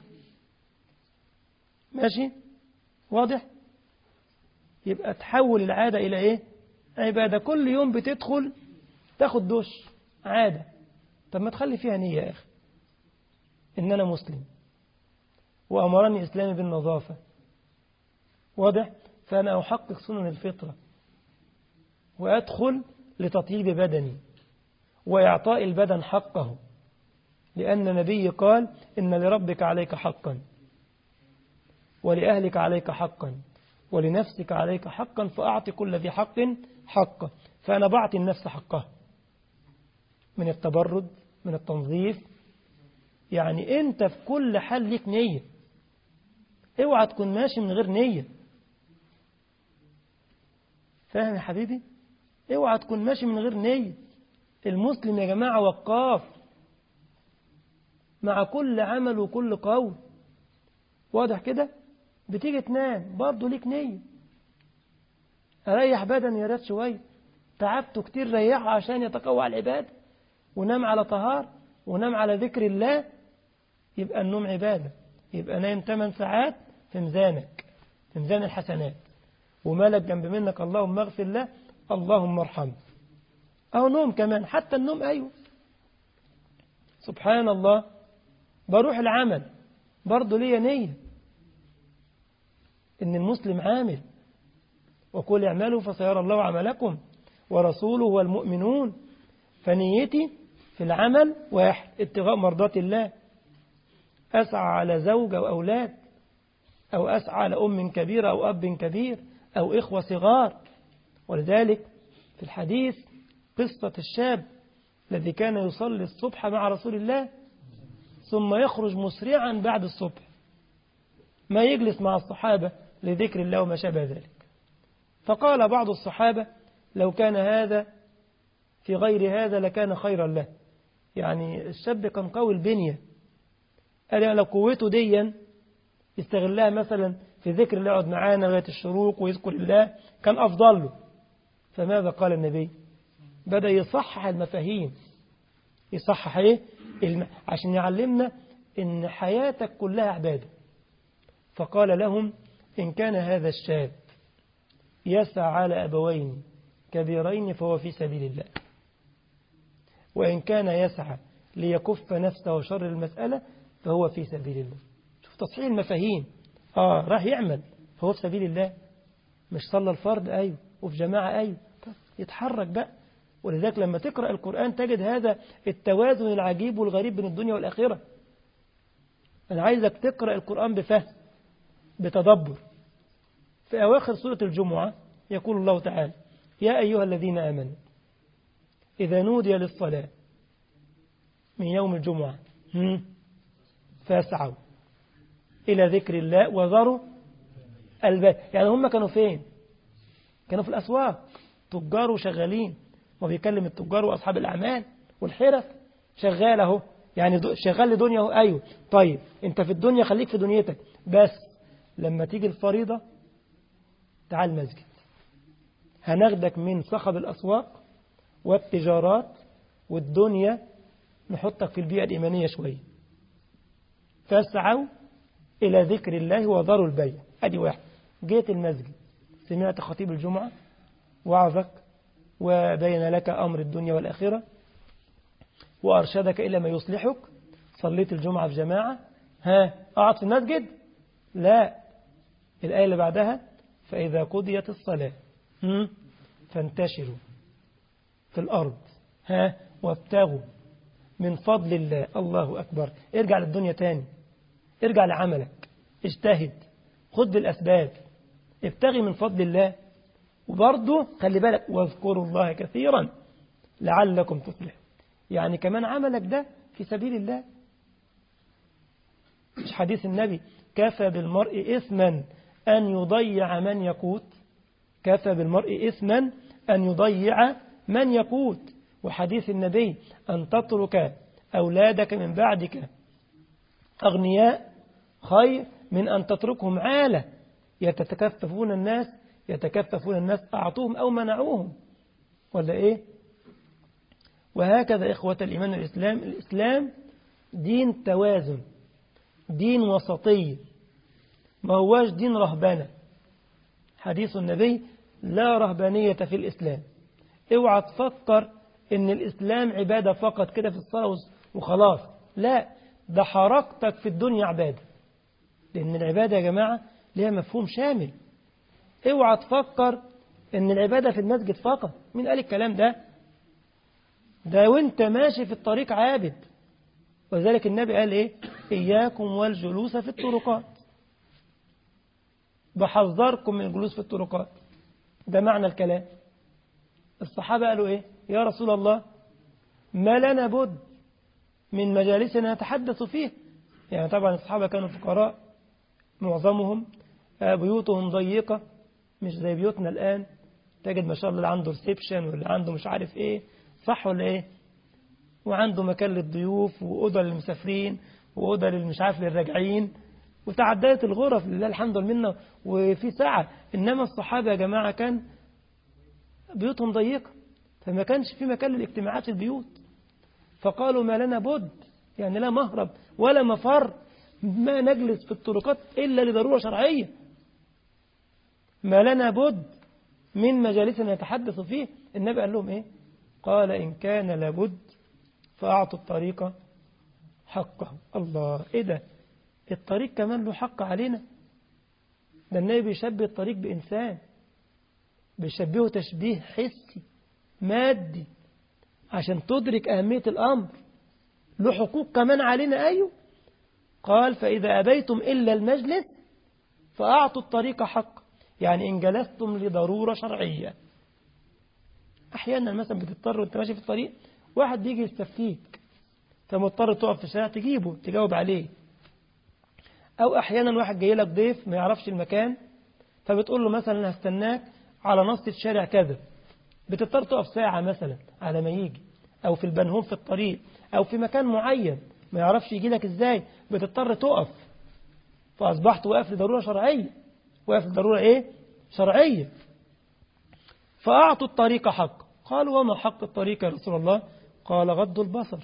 ماشي، واضح؟ يبقى تحول العادة إلى إيه؟ عبادة. كل يوم بتدخل تاخد دش، عادة، طب ما تخلي فيها نية يا أخي إن أنا مسلم وأمرني إسلامي بالنظافة. واضح؟ فأنا أحقق سنن الفطرة وأدخل لتطيب بدني وإعطاء البدن حقه، لأن النبي قال إن لربك عليك حقا ولأهلك عليك حقا ولنفسك عليك حقا فأعطي كل ذي حق حقه. فأنا بعطي النفس حقها من التبرد، من التنظيف. يعني أنت في كل حال لك نية، اوعى تكون ماشي من غير نية. فاهم يا حبيبي؟ اوعى تكون ماشي من غير نية. المسلم يا جماعة وقاف مع كل عمل وكل قول. واضح كده؟ بتيجي تنام برضه ليك نية. أريح بدني يا ريت شوية، تعبته كتير، ريحه عشان يتقوى على العبادة، ونام على طهار ونام على ذكر الله. يبقى النوم عبادة. يبقى نايم ثمان ساعات في ميزانك، في ميزان الحسنات، ومالك جنب منك اللهم اغفر له اللهم ارحمه. أو نوم كمان، حتى النوم أيوه. سبحان الله، بروح العمل برضه ليا نية إن المسلم عامل، وقل اعملوا فسيرى الله عملكم ورسوله والمؤمنون. فنيتي في العمل واحد، ابتغاء مرضات الله. أسعى على زوج أو أولاد، أو أسعى على أم كبيرة أو أب كبير أو إخوة صغار. ولذلك في الحديث قصة الشاب الذي كان يصلي الصبح مع رسول الله ثم يخرج مسرعا بعد الصبح، ما يجلس مع الصحابة لذكر الله وما شابه ذلك. فقال بعض الصحابة لو كان هذا في غير هذا لكان خيرا له. يعني الشاب كان قوي البنية، قال لو قوته ديا يستغلها مثلا في ذكر الله، يقعد معانا لغاية الشروق ويذكر الله، كان أفضل له. فماذا قال النبي؟ بدأ يصحح المفاهيم. يصحح إيه؟ الم... عشان يعلمنا إن حياتك كلها عبادة. فقال لهم إن كان هذا الشاب يسعى على أبوين كبيرين فهو في سبيل الله. وإن كان يسعى ليكف نفسه وشر المسألة فهو في سبيل الله. شوف تصحيح المفاهيم. آه راح يعمل فهو في سبيل الله. مش صلى الفرض أيوه وفي جماعة أيوه يتحرك بقى. ولذلك لما تقرأ القرآن تجد هذا التوازن العجيب والغريب بين الدنيا والآخرة. أنا عايزك تقرأ القرآن بفهم بتدبر. في أواخر سورة الجمعة يقول الله تعالى يا أيها الذين آمنوا إذا نودي للصلاة من يوم الجمعة فاسعوا إلى ذكر الله وذروا البيع. يعني هم كانوا فين؟ كانوا في الأسواق تجار وشغالين، وبيكلم التجار وأصحاب الأعمال والحرف شغال اهو، يعني شغال لدنيا اهو. أيوه طيب أنت في الدنيا خليك في دنيتك، بس لما تيجي الفريضة تعال المسجد، هناخدك من صخب الأسواق والتجارات والدنيا نحطك في البيئة الإيمانية شوية. فاسعوا إلى ذكر الله وذروا البيع. أدي واحد. جيت المسجد سمعت خطيب الجمعة وعظك وبين لك أمر الدنيا والآخرة وأرشدك إلى ما يصلحك، صليت الجمعة في جماعة، ها أقعد في المسجد؟ لا، الآية اللي بعدها فإذا قضيت الصلاة فانتشروا في الأرض ها وابتغوا من فضل الله. الله أكبر. ارجع للدنيا تاني، ارجع لعملك، اجتهد، خد بالأسباب، ابتغي من فضل الله. وبرضه خلي بالك واذكروا الله كثيرا لعلكم تفلحون. يعني كمان عملك ده في سبيل الله. مش حديث النبي كفى بالمرء إثما أن يضيع من يقوت؟ كفى بالمرء إثما أن يضيع من يقوت. وحديث النبي أن تترك أولادك من بعدك أغنياء خير من أن تتركهم عالة يتكففون الناس يتكففون الناس أعطوهم أو منعوهم، ولا إيه؟ وهكذا إخوة الإيمان الإسلام الإسلام دين توازن، دين وسطي، ما هواش دين رهبانة. حديث النبي لا رهبانية في الإسلام. اوعى تفكر ان الإسلام عبادة فقط كده في الصلاة وخلاص، لا، ده حركتك في الدنيا عبادة، لأن العبادة يا جماعة لها مفهوم شامل. اوعى تفكر ان العبادة في المسجد فقط. مين قال الكلام ده؟ ده وانت ماشي في الطريق عابد. وذلك النبي قال ايه؟ إياكم والجلوس في الطرقات، بحذركم من الجلوس في الطرقات. ده معنى الكلام. الصحابة قالوا ايه؟ يا رسول الله ما لنا بد من مجالسنا نتحدث فيه. يعني طبعا الصحابة كانوا فقراء معظمهم، بيوتهم ضيقة مش زي بيوتنا الآن. تجد ما شاء الله اللي عنده ريسبشن واللي عنده مش عارف ايه، صح ولا ايه؟ وعنده مكان للضيوف وأوضة للمسافرين وأوضة للمش عارف للراجعين، وتعددت الغرف لله الحمد لله وفي ساعة. إنما الصحابة يا جماعة كان بيوتهم ضيقة، فما كانش في مكان للاجتماعات في البيوت. فقالوا ما لنا بد، يعني لا مهرب ولا مفر، ما نجلس في الطرقات إلا لضرورة شرعية. ما لنا بد من مجالسنا نتحدث فيه. النبي قال لهم إيه؟ قال إن كان لابد فأعطوا الطريق حقه. الله، إيه ده؟ الطريق كمان له حق علينا. ده النبي بيشبه الطريق بإنسان، بيشبهه تشبيه حسي مادي عشان تدرك أهمية الأمر. له حقوق كمان علينا. أيوه، قال فإذا أبيتم إلا المجلس فأعطوا الطريق حق، يعني إن جلستم لضرورة شرعية. أحيانا مثلا بتضطر وانت ماشي في الطريق واحد بيجي يستفتيك فمضطر تقف في الشارع تجيبه تجاوب عليه. أو أحيانا واحد جاي لك ضيف ما يعرفش المكان فبتقول له مثلا هستناك على نص الشارع كذا، بتضطر تقف ساعة مثلا على ما يجي، أو في البنهوم في الطريق، أو في مكان معين ما يعرفش يجي لك إزاي، بتضطر تقف. فأصبحت واقف لضرورة شرعية، واقف لضرورة إيه؟ شرعية. فأعطوا الطريق حق. قالوا وما حق الطريق يا رسول الله؟ قال غض البصر.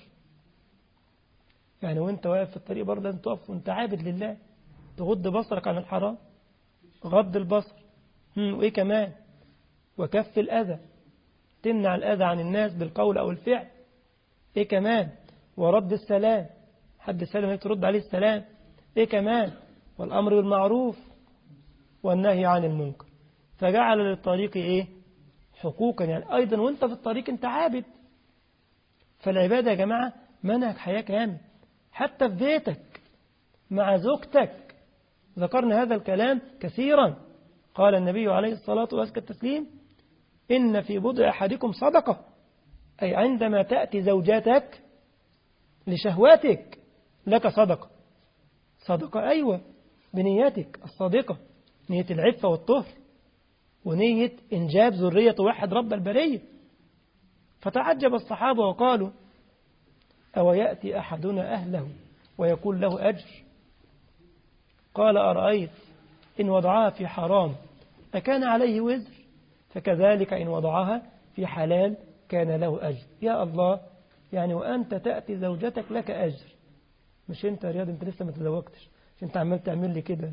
يعني وانت واقف في الطريق برضه لازم تقف وانت عابد لله، تغض بصرك عن الحرام. غض البصر. وإيه كمان؟ وكف الأذى، تمنع الأذى عن الناس بالقول أو الفعل. إيه كمان؟ ورد السلام، حد السلام ترد عليه السلام. إيه كمان؟ والأمر بالمعروف والنهي عن المنكر. فجعل للطريق إيه؟ حقوقا، يعني أيضا وانت في الطريق انت عابد. فالعبادة يا جماعة منهج حياة كامل، حتى في بيتك مع زوجتك. ذكرنا هذا الكلام كثيرا. قال النبي عليه الصلاة والتسليم: إن في بضع أحدكم صدقة، أي عندما تأتي زوجاتك لشهواتك لك صدقة. صدقة أيوة، بنيتك الصادقة، نية العفة والطهر، ونية إنجاب ذرية توحد رب البرية. فتعجب الصحابة وقالوا: أو يأتي أحدنا أهله ويكون له أجر؟ قال: أرأيت إن وضعها في حرام أكان عليه وزر؟ فكذلك إن وضعها في حلال كان له أجر. يا الله، يعني وأنت تأتي زوجتك لك أجر. مش أنت يا رياض، أنت لسه ما تزوجتش، مش أنت عمال تعمل لي كده.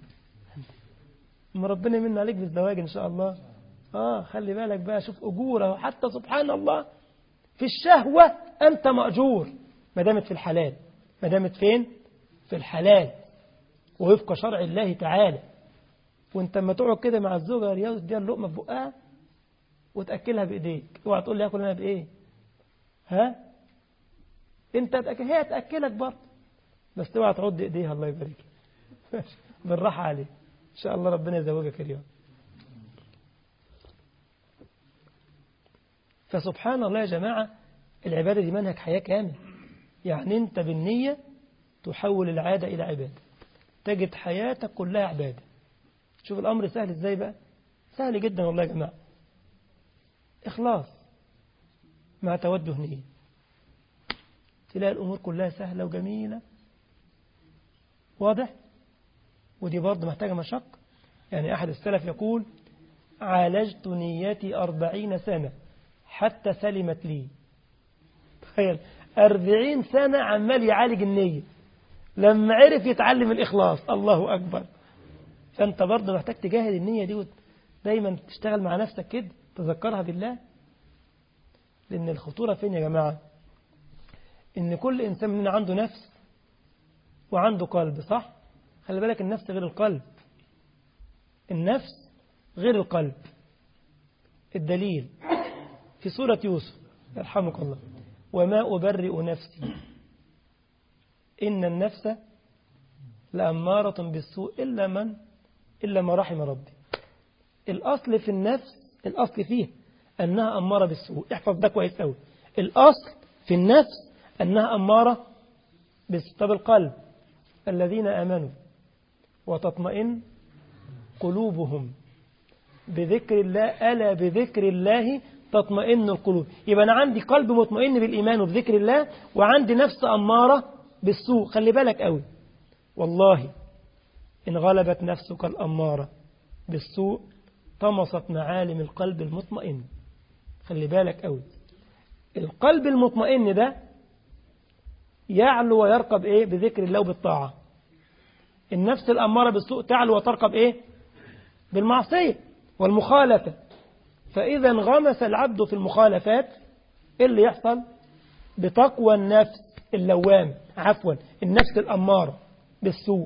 ما ربنا يمن عليك بالزواج إن شاء الله. آه خلي بالك بقى، شوف أجوره. حتى سبحان الله في الشهوة أنت مأجور ما دامت في الحلال. ما دامت فين؟ في الحلال ووفق شرع الله تعالى. وانت لما تقعد كده مع الزوجة يا رياض، تديها اللقمة في بقها وتأكلها بإيديك. اوعى تقول لي أكل أنا بإيه؟ ها؟ انت تأكل، هي تأكلك برضه، بس اوعى تعض إيديها. الله يبارك بالراحة عليك إن شاء الله. ربنا يزوجك اليوم. فسبحان الله يا جماعة، العبادة دي منهج حياة كامل. يعني أنت بالنية تحول العادة إلى عبادة، تجد حياتك كلها عبادة. شوف الأمر سهل إزاي بقى، سهل جدا والله يا جماعة. إخلاص مع توجه نية، تلاقي الأمور كلها سهلة وجميلة. واضح؟ ودي برضه محتاجة مشق. يعني أحد السلف يقول: عالجت نيتي أربعين سنة حتى سلمت لي. تخيل، أربعين سنة عمال يعالج النية لما عرف يتعلم الإخلاص. الله أكبر. فأنت برضه محتاج تجاهد النية دي، دايما تشتغل مع نفسك كده، تذكرها بالله. لأن الخطورة فين يا جماعة؟ إن كل إنسان مننا عنده نفس وعنده قلب، صح؟ خلي بالك، النفس غير القلب. النفس غير القلب. الدليل في سورة يوسف يرحمك الله: وما أبرئ نفسي إن النفس لأمارة بالسوء إلا من إلا ما رحم ربي. الأصل في النفس، الأصل فيه أنها أمارة بالسوء. احفظ ده كويس أوي. الأصل في النفس أنها أمارة بالسوء. طب القلب: الذين آمنوا وتطمئن قلوبهم بذكر الله ألا بذكر الله تطمئن القلوب. يبقى أنا عندي قلب مطمئن بالإيمان وبذكر الله، وعندي نفس أمارة بالسوء. خلي بالك أوي والله، إن غلبت نفسك الأمارة بالسوء طمست معالم القلب المطمئن. خلي بالك أوي، القلب المطمئن ده يعلو ويرقب إيه؟ بذكر الله وبالطاعة. النفس الأمارة بالسوء تعلو وترقب إيه؟ بالمعصية والمخالفة. فإذا انغمس العبد في المخالفات، إيه اللي يحصل؟ بتقوى النفس اللوام، عفوا النفس الأمارة بالسوء.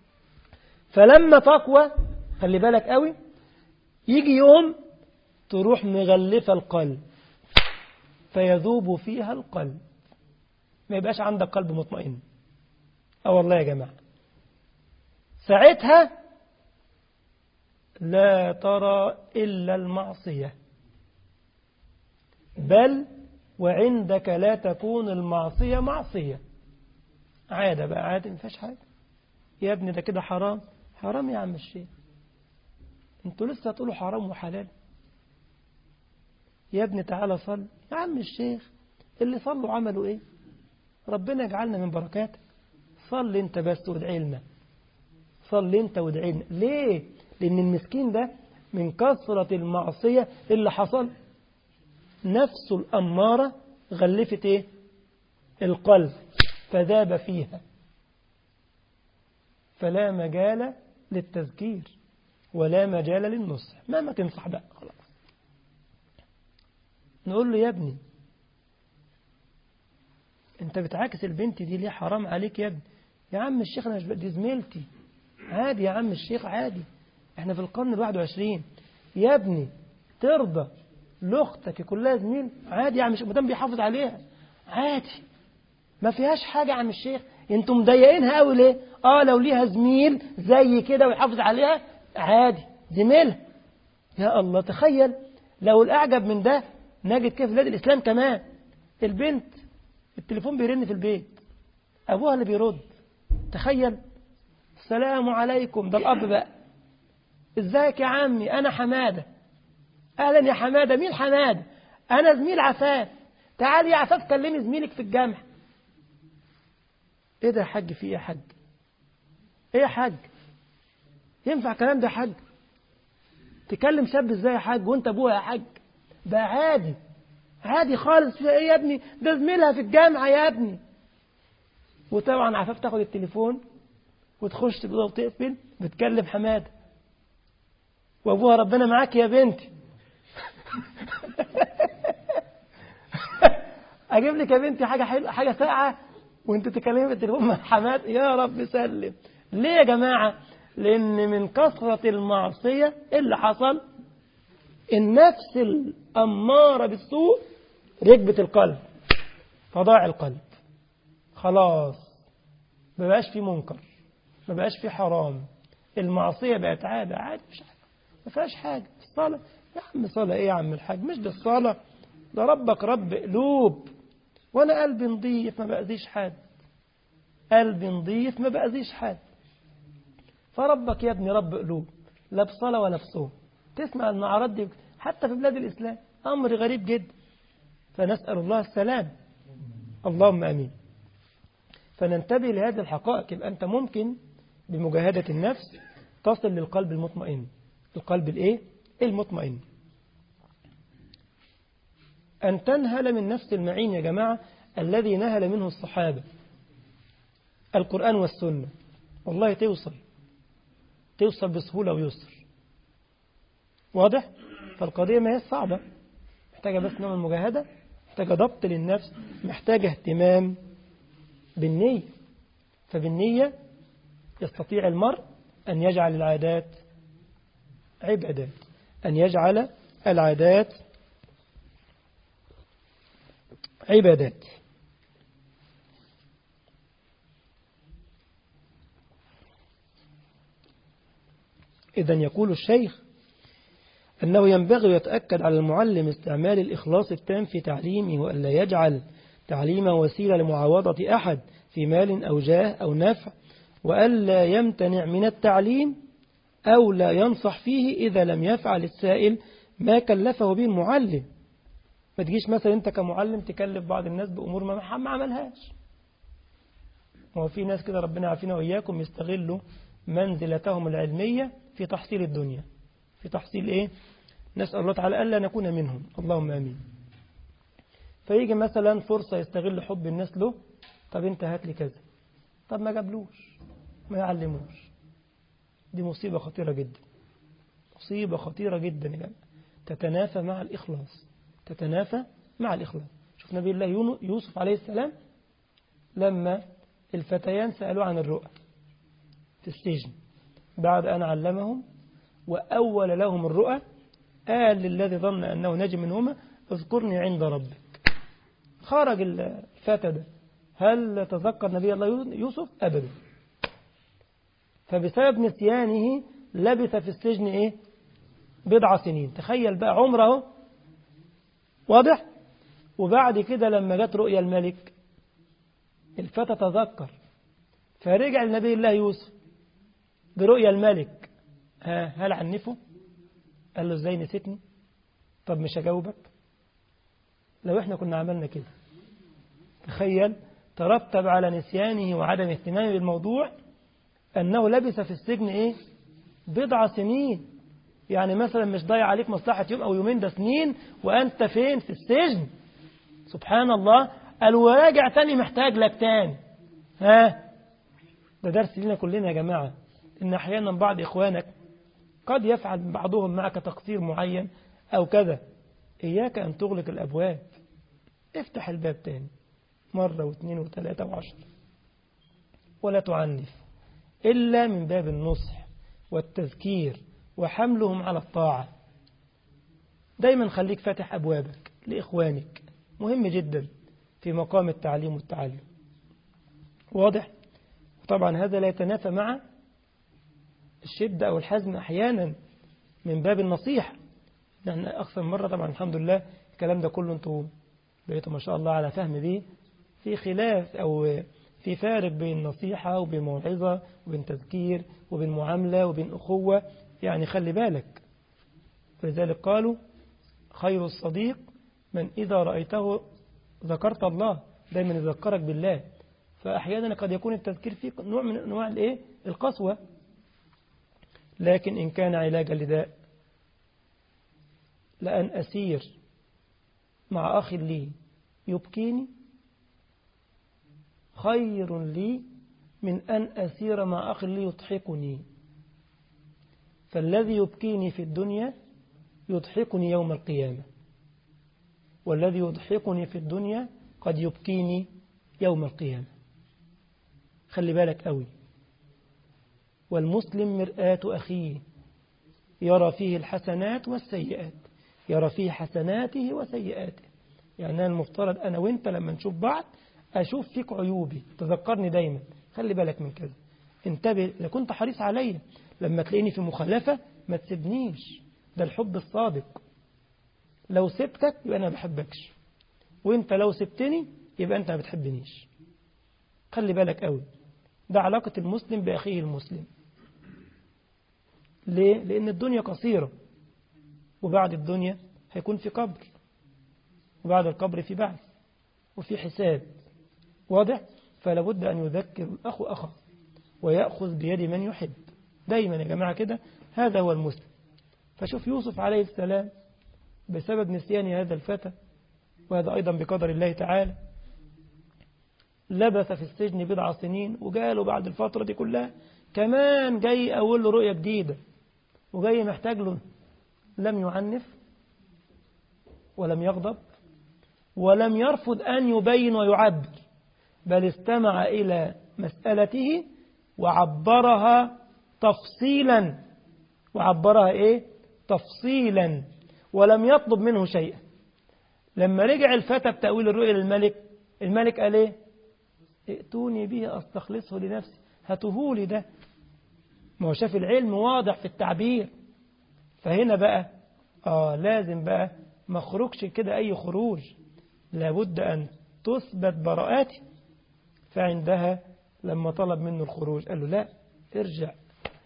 فلما تقوى، خلي بالك قوي، يجي يوم تروح مغلفة القلب فيذوب فيها القلب، ما يبقاش عندك قلب مطمئن. اه والله يا جماعة، ساعتها لا ترى إلا المعصية، بل وعندك لا تكون المعصية معصية، عادة بقى، عادة ما فيهاش حاجة. يا ابني ده كده حرام. حرام يا عم الشيخ، انتوا لسه تقولوا حرام وحلال. يا ابني تعالى صل يا عم الشيخ، اللي صلوا عملوا ايه؟ ربنا يجعلنا من بركاتك. صل انت بس وادعي لنا، صل انت وادعي لنا. ليه؟ لان المسكين ده من كثرة المعصية اللي حصل نفسه الأمارة غلفت ايه؟ القلب فذاب فيها، فلا مجال للتذكير ولا مجال للنصح. ما ما تنصح بقى خلاص. نقول له يا ابني انت بتعاكس البنت دي ليه؟ حرام عليك يا ابني. يا عم الشيخ انا مش دي زميلتي. عادي يا عم الشيخ عادي، احنا في القرن الواحد وعشرين. يا ابني ترضى لاختك كلها زميل؟ عادي يا عم الشيخ، مدام بيحافظ عليها عادي، ما فيهاش حاجة يا عم الشيخ. انتم مضايقينها قوي ليه؟ اه لو ليها زميل زي كده ويحافظ عليها عادي زميلها. يا الله، تخيل لو الأعجب من ده نجد كيف بلاد الإسلام كمان البنت التليفون بيرن في البيت أبوها اللي بيرد. تخيل، السلام عليكم، ده الأب بقى، ازيك يا عمي أنا حمادة. أهلا يا حمادة. مين حمادة؟ أنا زميل عفاف. تعالي يا عفاف كلمي زميلك في الجامعة. ايه ده يا حاج؟ في ايه يا حاج؟ ايه يا حاج؟ ينفع كلام ده يا حاج؟ تكلم شاب ازاي يا حاج وانت ابوها يا حاج؟ ده عادي عادي خالص. في ايه يا ابني؟ ده زميلها في الجامعة يا ابني. وطبعا عفاف تاخد التليفون وتخش تبقى وتقفل بتكلم حماده وابوها ربنا معاك يا بنتي. اجيب لك يا بنتي حاجه حلوه حاجه ساقعه وانت تكلمي بالتليفون مع حماد. يا رب سلم. ليه يا جماعه؟ لان من كثره المعصيه اللي حصل النفس الاماره بالسوء ركبت القلب فضاع القلب. خلاص ما بقاش في منكر، ما بقاش في حرام، المعصيه بقت عاده عادي، مش حاجه ما فيهاش حاجه. الصلاه يا عم، صلاه ايه يا عم الحاج؟ مش ده الصلاه، ده ربك رب قلوب. وانا قلبي نظيف ما بأذيش حد، قلبي نظيف ما بأذيش حد. فربك يا ابني رب قلوب، لا بصلاة ولا بصوم. تسمع النعرات دي حتى في بلاد الإسلام، أمر غريب جدا. فنسأل الله السلام، اللهم أمين. فننتبه لهذه الحقائق. يبقى أنت ممكن بمجاهدة النفس تصل للقلب المطمئن. القلب الإيه؟ المطمئن. أن تنهل من نفس المعين يا جماعة الذي نهل منه الصحابة، القرآن والسنة. والله توصل توصل بسهولة ويسر. واضح؟ فالقضية ما هي صعبة، محتاجة بس نوع من المجاهدة، محتاجة ضبط للنفس، محتاجة اهتمام بالنية. فبالنية يستطيع المرء أن يجعل العادات عبادات، أن يجعل العادات عبادات. إذن يقول الشيخ أنه ينبغي يتأكد على المعلم استعمال الإخلاص التام في تعليمه، وألا يجعل تعليمه وسيلة لمعاوضة أحد في مال أو جاه أو نفع، وألا يمتنع من التعليم أو لا ينصح فيه إذا لم يفعل السائل ما كلفه به المعلم. ما تجيش مثلا أنت كمعلم تكلف بعض الناس بأمور ما عملهاش. هو في ناس كده ربنا يعافينا وإياكم يستغلوا منزلتهم العلمية في تحصيل الدنيا، في تحصيل إيه؟ نسأل الله تعالى ألا نكون منهم، اللهم آمين. فيجي مثلا فرصة يستغل حب الناس له، طب أنت هات لي كذا، طب ما جابلوش، ما يعلموش. دي مصيبة خطيرة جدا، مصيبة خطيرة جدا يا جماعة، تتنافى مع الإخلاص، تتنافى مع الإخلاص. شوف نبي الله يوسف عليه السلام لما الفتيان سألوا عن الرؤى في السجن بعد أن علمهم وأول لهم الرؤى، قال للذي ظن أنه نجم منهما اذكرني عند ربك. خرج الفتى ده، هل تذكر نبي الله يوسف؟ أبدا. فبسبب نسيانه لبث في السجن إيه؟ بضع سنين. تخيل بقى عمره، واضح؟ وبعد كده لما جت رؤيا الملك الفتى تذكر، فرجع لنبي الله يوسف برؤيا الملك. ها هل عنفه؟ قال له ازاي نسيتني؟ طب مش هجاوبك. لو احنا كنا عملنا كده، تخيل ترتب على نسيانه وعدم اهتمامه بالموضوع أنه لبث في السجن إيه؟ بضع سنين. يعني مثلا مش ضايع عليك مصلحة يوم أو يومين، ده سنين وأنت فين؟ في السجن. سبحان الله. الوراجع تاني محتاج لك تاني. ها ده درس لنا كلنا يا جماعة، إن أحيانا بعض إخوانك قد يفعل بعضهم معك تقصير معين أو كذا، إياك أن تغلق الأبواب، افتح الباب تاني مرة واثنين وثلاثة وعشر، ولا تعنف إلا من باب النصح والتذكير وحملهم على الطاعة. دايما خليك فاتح أبوابك لإخوانك، مهم جدا في مقام التعليم والتعلم. واضح؟ طبعا هذا لا يتنافى مع الشدة أو الحزم أحيانا من باب النصيحة. يعني أكثر مرة طبعا الحمد لله الكلام ده كله أنتم بقيتوا ما شاء الله على فهم به، في خلاف أو في فارق بين نصيحة وبين موعظة وبين تذكير وبين معاملة وبين أخوة، يعني خلي بالك. فلذلك قالوا خير الصديق من إذا رأيته ذكرت الله، دايما يذكرك بالله. فأحيانا قد يكون التذكير فيه نوع من أنواع الإيه؟ القسوة، لكن إن كان علاجا لداء، لأن أسير مع أخ لي يبكيني خير لي من أن أسير مع أخ لي يضحكني. فالذي يبكيني في الدنيا يضحكني يوم القيامة، والذي يضحكني في الدنيا قد يبكيني يوم القيامة. خلي بالك قوي. والمسلم مرآة أخيه يرى فيه الحسنات والسيئات، يرى فيه حسناته وسيئاته. يعني أنا المفترض أنا وإنت لما نشوف بعض أشوف فيك عيوبي، تذكرني دايما خلي بالك من كذا، انتبه. إذا كنت حريص عليا لما تلاقيني في مخالفة ما تسيبنيش، ده الحب الصادق. لو سبتك يبقى أنا ما بحبكش، وإنت لو سبتني يبقى أنت ما بتحبنيش. خلي بالك قوي. ده علاقة المسلم بأخيه المسلم. ليه؟ لأن الدنيا قصيرة، وبعد الدنيا هيكون في قبر، وبعد القبر في بعث وفي حساب. واضح؟ فلا بد أن يذكر الأخ أخاه ويأخذ بيد من يحب. دايما يا جماعة كده، هذا هو المسلم. فشوف يوسف عليه السلام بسبب نسيان هذا الفتى، وهذا أيضا بقدر الله تعالى، لبث في السجن بضع سنين، وجاله بعد الفترة دي كلها كمان جاي أول له رؤية جديدة، وجاي محتاج له. لم يعنف ولم يغضب ولم يرفض أن يبين ويعبر، بل استمع إلى مسألته وعبرها تفصيلا. وعبرها إيه؟ تفصيلا، ولم يطلب منه شيئا. لما رجع الفتى بتأويل الرؤيا للملك، الملك قال إيه؟ ائتوني به أستخلصه لنفسي، هاتهولي ده. ما هو شاف العلم واضح في التعبير. فهنا بقى آه لازم بقى ما خرجش كده أي خروج، لابد أن تثبت براءاتي. فعندها لما طلب منه الخروج قال له لا، ارجع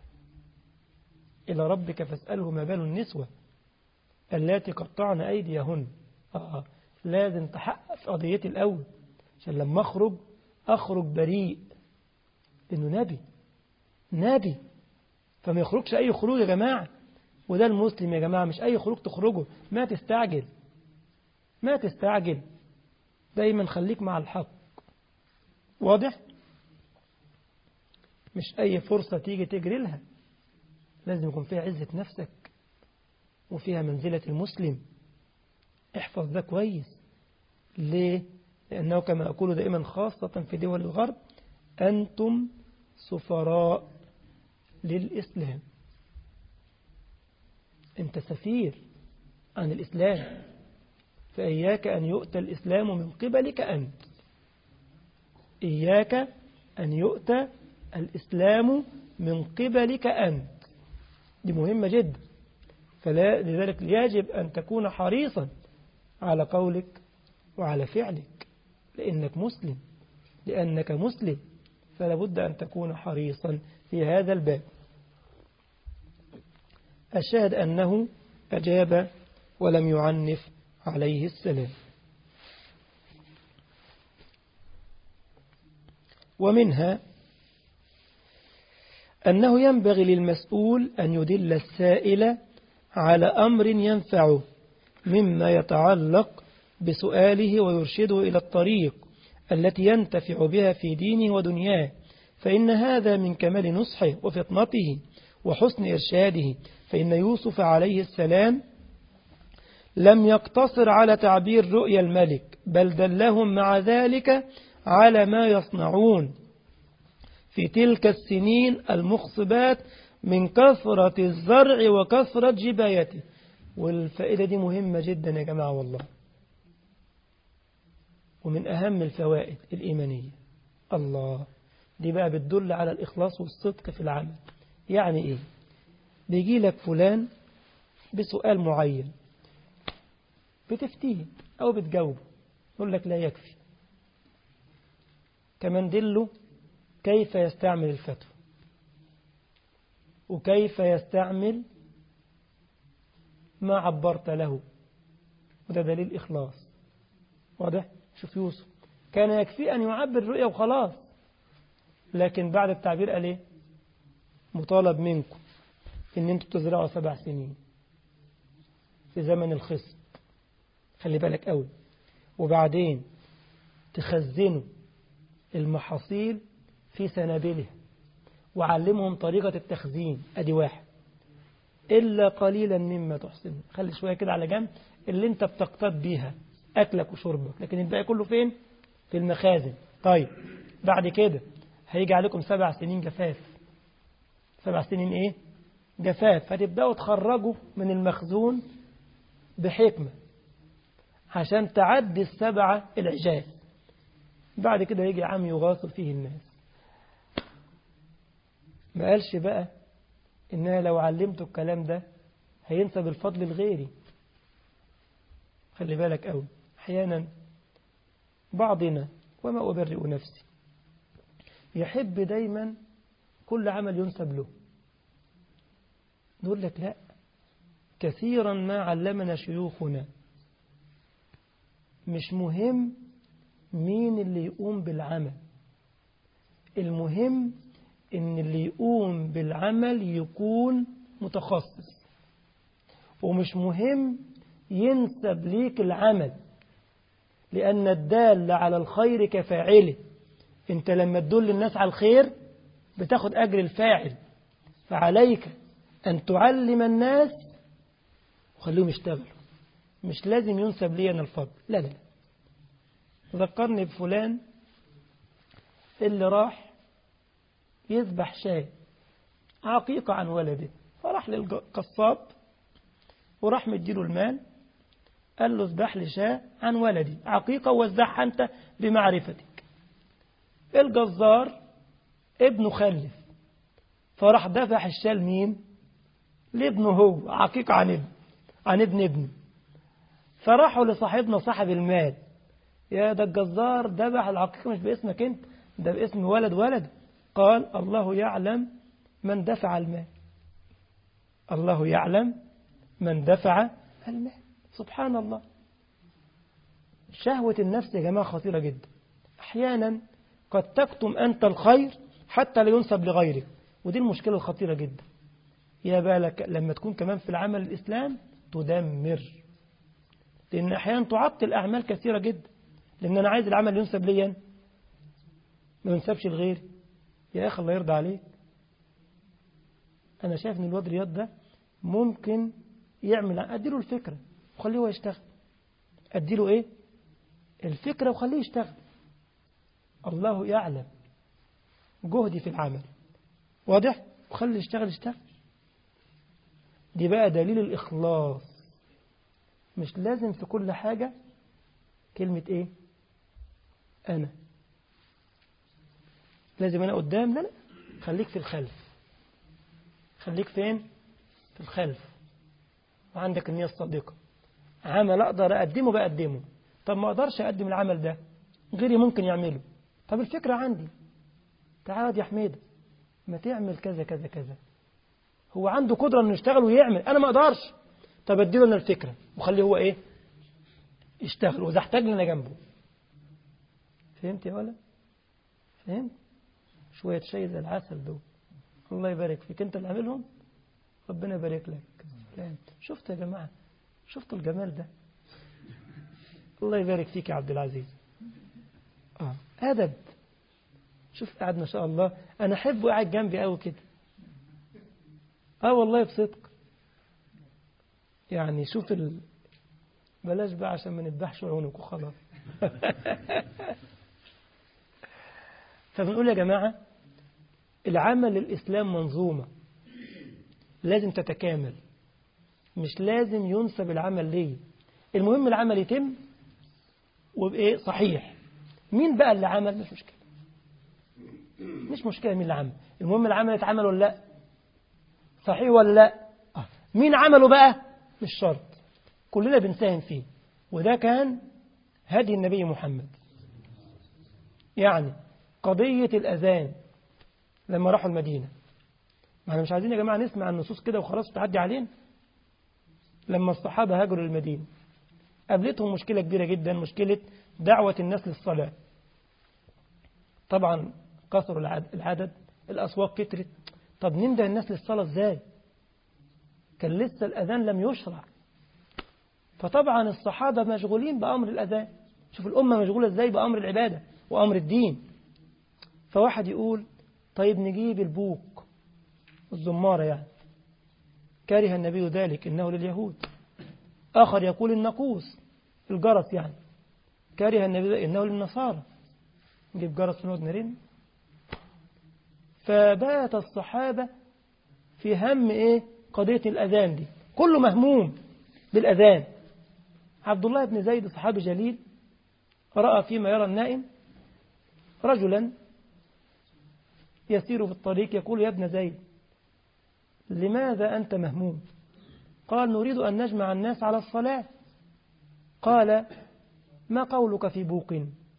إلى ربك فاسأله ما بال النسوة اللاتي قطعن أيديهن. آه لازم تحقق في قضيتي الأول، عشان لما أخرج أخرج بريء، لأنه نبي نبي فما يخرجش أي خروج يا جماعة. وده المسلم يا جماعة، مش أي خروج تخرجه. ما تستعجل ما تستعجل، دايما خليك مع الحق. واضح؟ مش أي فرصة تيجي تجري لها، لازم يكون فيها عزة نفسك وفيها منزلة المسلم. احفظ ده كويس. ليه؟ لأنه كما أقول دائما خاصة في دول الغرب، أنتم سفراء للإسلام. أنت سفير عن الإسلام، فإياك أن يؤتى الإسلام من قبلك أنت. إياك أن يؤتى الإسلام من قبلك أنت. دي مهمة جدا. فلذلك يجب أن تكون حريصا على قولك وعلى فعلك، لأنك مسلم لأنك مسلم فلا بد أن تكون حريصا في هذا الباب. الشاهد أنه أجاب ولم يعنف عليه السلام. ومنها أنه ينبغي للمسؤول أن يدل السائل على أمر ينفعه مما يتعلق بسؤاله ويرشده إلى الطريق التي ينتفع بها في دينه ودنياه، فإن هذا من كمال نصحه وفطنته وحسن إرشاده. فإن يوسف عليه السلام لم يقتصر على تعبير رؤيا الملك، بل دلهم مع ذلك على ما يصنعون في تلك السنين المخصبات من كثرة الزرع وكثرة جبايته. والفائدة دي مهمة جدا يا جماعة والله، ومن أهم الفوائد الإيمانية. الله، دي بقى بتدل على الإخلاص والصدق في العمل. يعني إيه؟ بيجي لك فلان بسؤال معين بتفتيه أو بتجاوبه، يقول لك لا يكفي، كمان دله كيف يستعمل الفتوى وكيف يستعمل ما عبرت له، وده دليل إخلاص. واضح؟ شوف يوسف كان يكفي أن يعبر الرؤيا وخلاص، لكن بعد التعبير قال إيه؟ مطالب منكم إن أنتم تزرعوا سبع سنين في زمن الخصب، خلي بالك قوي، وبعدين تخزنوا المحاصيل في سنابلها وعلمهم طريقة التخزين. أدي واحد. إلا قليلا مما تحسنون، خلي شوية كده على جنب اللي انت بتقتاد بيها أكلك وشربك، لكن الباقي كله فين؟ في المخازن. طيب بعد كده هيجي عليكم سبع سنين جفاف. سبع سنين إيه؟ جفاف. هتبدأوا تخرجوا من المخزون بحكمة عشان تعدي السبعة العجاف. بعد كده يجي عام يغاث فيه الناس. ما قالش بقى إنها لو علمته الكلام ده هينسب الفضل لغيري. خلي بالك قوي، أحيانا بعضنا وما أبرئ نفسي يحب دايما كل عمل ينسب له. نقول لك لا، كثيرا ما علمنا شيوخنا مش مهم مين اللي يقوم بالعمل، المهم إن اللي يقوم بالعمل يكون متخصص، ومش مهم ينسب ليك العمل، لأن الدال على الخير كفاعله. انت لما تدل الناس على الخير بتاخد أجر الفاعل، فعليك أن تعلم الناس وخليهم يشتغلوا. مش لازم ينسب لي أنا الفضل، لا لا. ذكرني بفلان اللي راح يذبح شاة عقيقة عن ولده، فراح للقصاب وراح مديله المال، قال له اذبح لي شاة عن ولدي عقيقة ووزعها أنت بمعرفتك. الجزار ابنه خلف، فراح دفع الشاة لمين؟ لابنه هو، عقيقة عن ابن عن ابن ابنه. فراحوا لصاحبنا صاحب المال، يا ده الجزار ذبح العقيقة مش باسمك انت، ده باسم ولد ولد. قال الله يعلم من دفع المال، الله يعلم من دفع المال. سبحان الله. شهوة النفس يا جماعة خطيرة جدا. أحيانا قد تكتم أنت الخير حتى لا ينسب لغيرك، ودي المشكلة الخطيرة جدا. يا بالك لما تكون كمان في العمل الإسلام تدمر، لأن أحيانا تعطل أعمال كثيرة جدا، لأن أنا عايز العمل ينسب لي، ما ينسبش لغيري. يا أخي الله يرضى عليك، أنا شايف أن الواد رياض ده ممكن يعمل، أديله الفكرة وخليه هو يشتغل. أديله إيه؟ الفكرة وخليه يشتغل. الله يعلم جهدي في العمل، واضح؟ وخليه يشتغل يشتغل. دي بقى دليل الإخلاص. مش لازم في كل حاجة كلمة إيه؟ أنا لازم أنا قدام، لا لا، خليك في الخلف. خليك فين؟ في الخلف، وعندك النية الصادقة. عمل أقدر أقدمه بقدمه. طب ما أقدرش أقدم العمل ده، غيري ممكن يعمله. طب الفكرة عندي، تعال يا حميد ما تعمل كذا كذا كذا. هو عنده قدرة إنه يشتغل ويعمل، أنا ما أقدرش. طب أديله أنا الفكرة وخليه هو إيه؟ يشتغل، وإذا احتاجني أنا جنبه. فهمت يا ولا؟ فهمت؟ شوية شيء زي العسل دول، الله يبارك فيك، أنت اللي عاملهم، ربنا يبارك لك. شفت يا جماعة؟ شفتوا الجمال ده؟ الله يبارك فيك يا عبد العزيز. آه. أدب. شوف قاعد ما شاء الله، أنا أحبه قاعد جنبي قوي كده. آه والله بصدق. يعني شوف ال... بلاش بقى عشان ما نذبحش عيونك وخلاص. فبنقول يا جماعة العمل للإسلام منظومة لازم تتكامل، مش لازم ينسب العمل ليه. المهم العمل يتم وبإيه صحيح. مين بقى اللي عمل؟ مش مشكلة، مش مشكلة مين اللي عمل، المهم العمل يتعمل ولا لا، صحيح ولا لا. آه. مين عمله بقى مش شرط، كلنا بنساهم فيه. وده كان هدي النبي محمد. يعني قضية الأذان لما راحوا المدينة، ما احنا مش عايزين يا جماعة نسمع النصوص كده وخلاص تعدي علينا. لما الصحابة هاجروا للمدينة قابلتهم مشكلة كبيرة جدا، مشكلة دعوة الناس للصلاة. طبعا كثروا العدد، الأسواق كترت، طب نندى الناس للصلاة ازاي؟ كان لسه الأذان لم يشرع. فطبعا الصحابة مشغولين بأمر الأذان. شوف الأمة مشغولة ازاي بأمر العبادة وأمر الدين. فواحد يقول طيب نجيب البوق الزمارة، يعني كره النبي ذلك إنه لليهود. آخر يقول الناقوس الجرس، يعني كره النبي إنه للنصارى. نجيب جرس ونقعد نرن. فبات الصحابة في هم إيه قضية الأذان دي، كله مهموم بالأذان. عبد الله بن زيد صحابي جليل رأى فيما يرى النائم رجلا يسير في الطريق يقول يا ابن زيد لماذا أنت مهموم؟ قال نريد أن نجمع الناس على الصلاة. قال ما قولك في بوق؟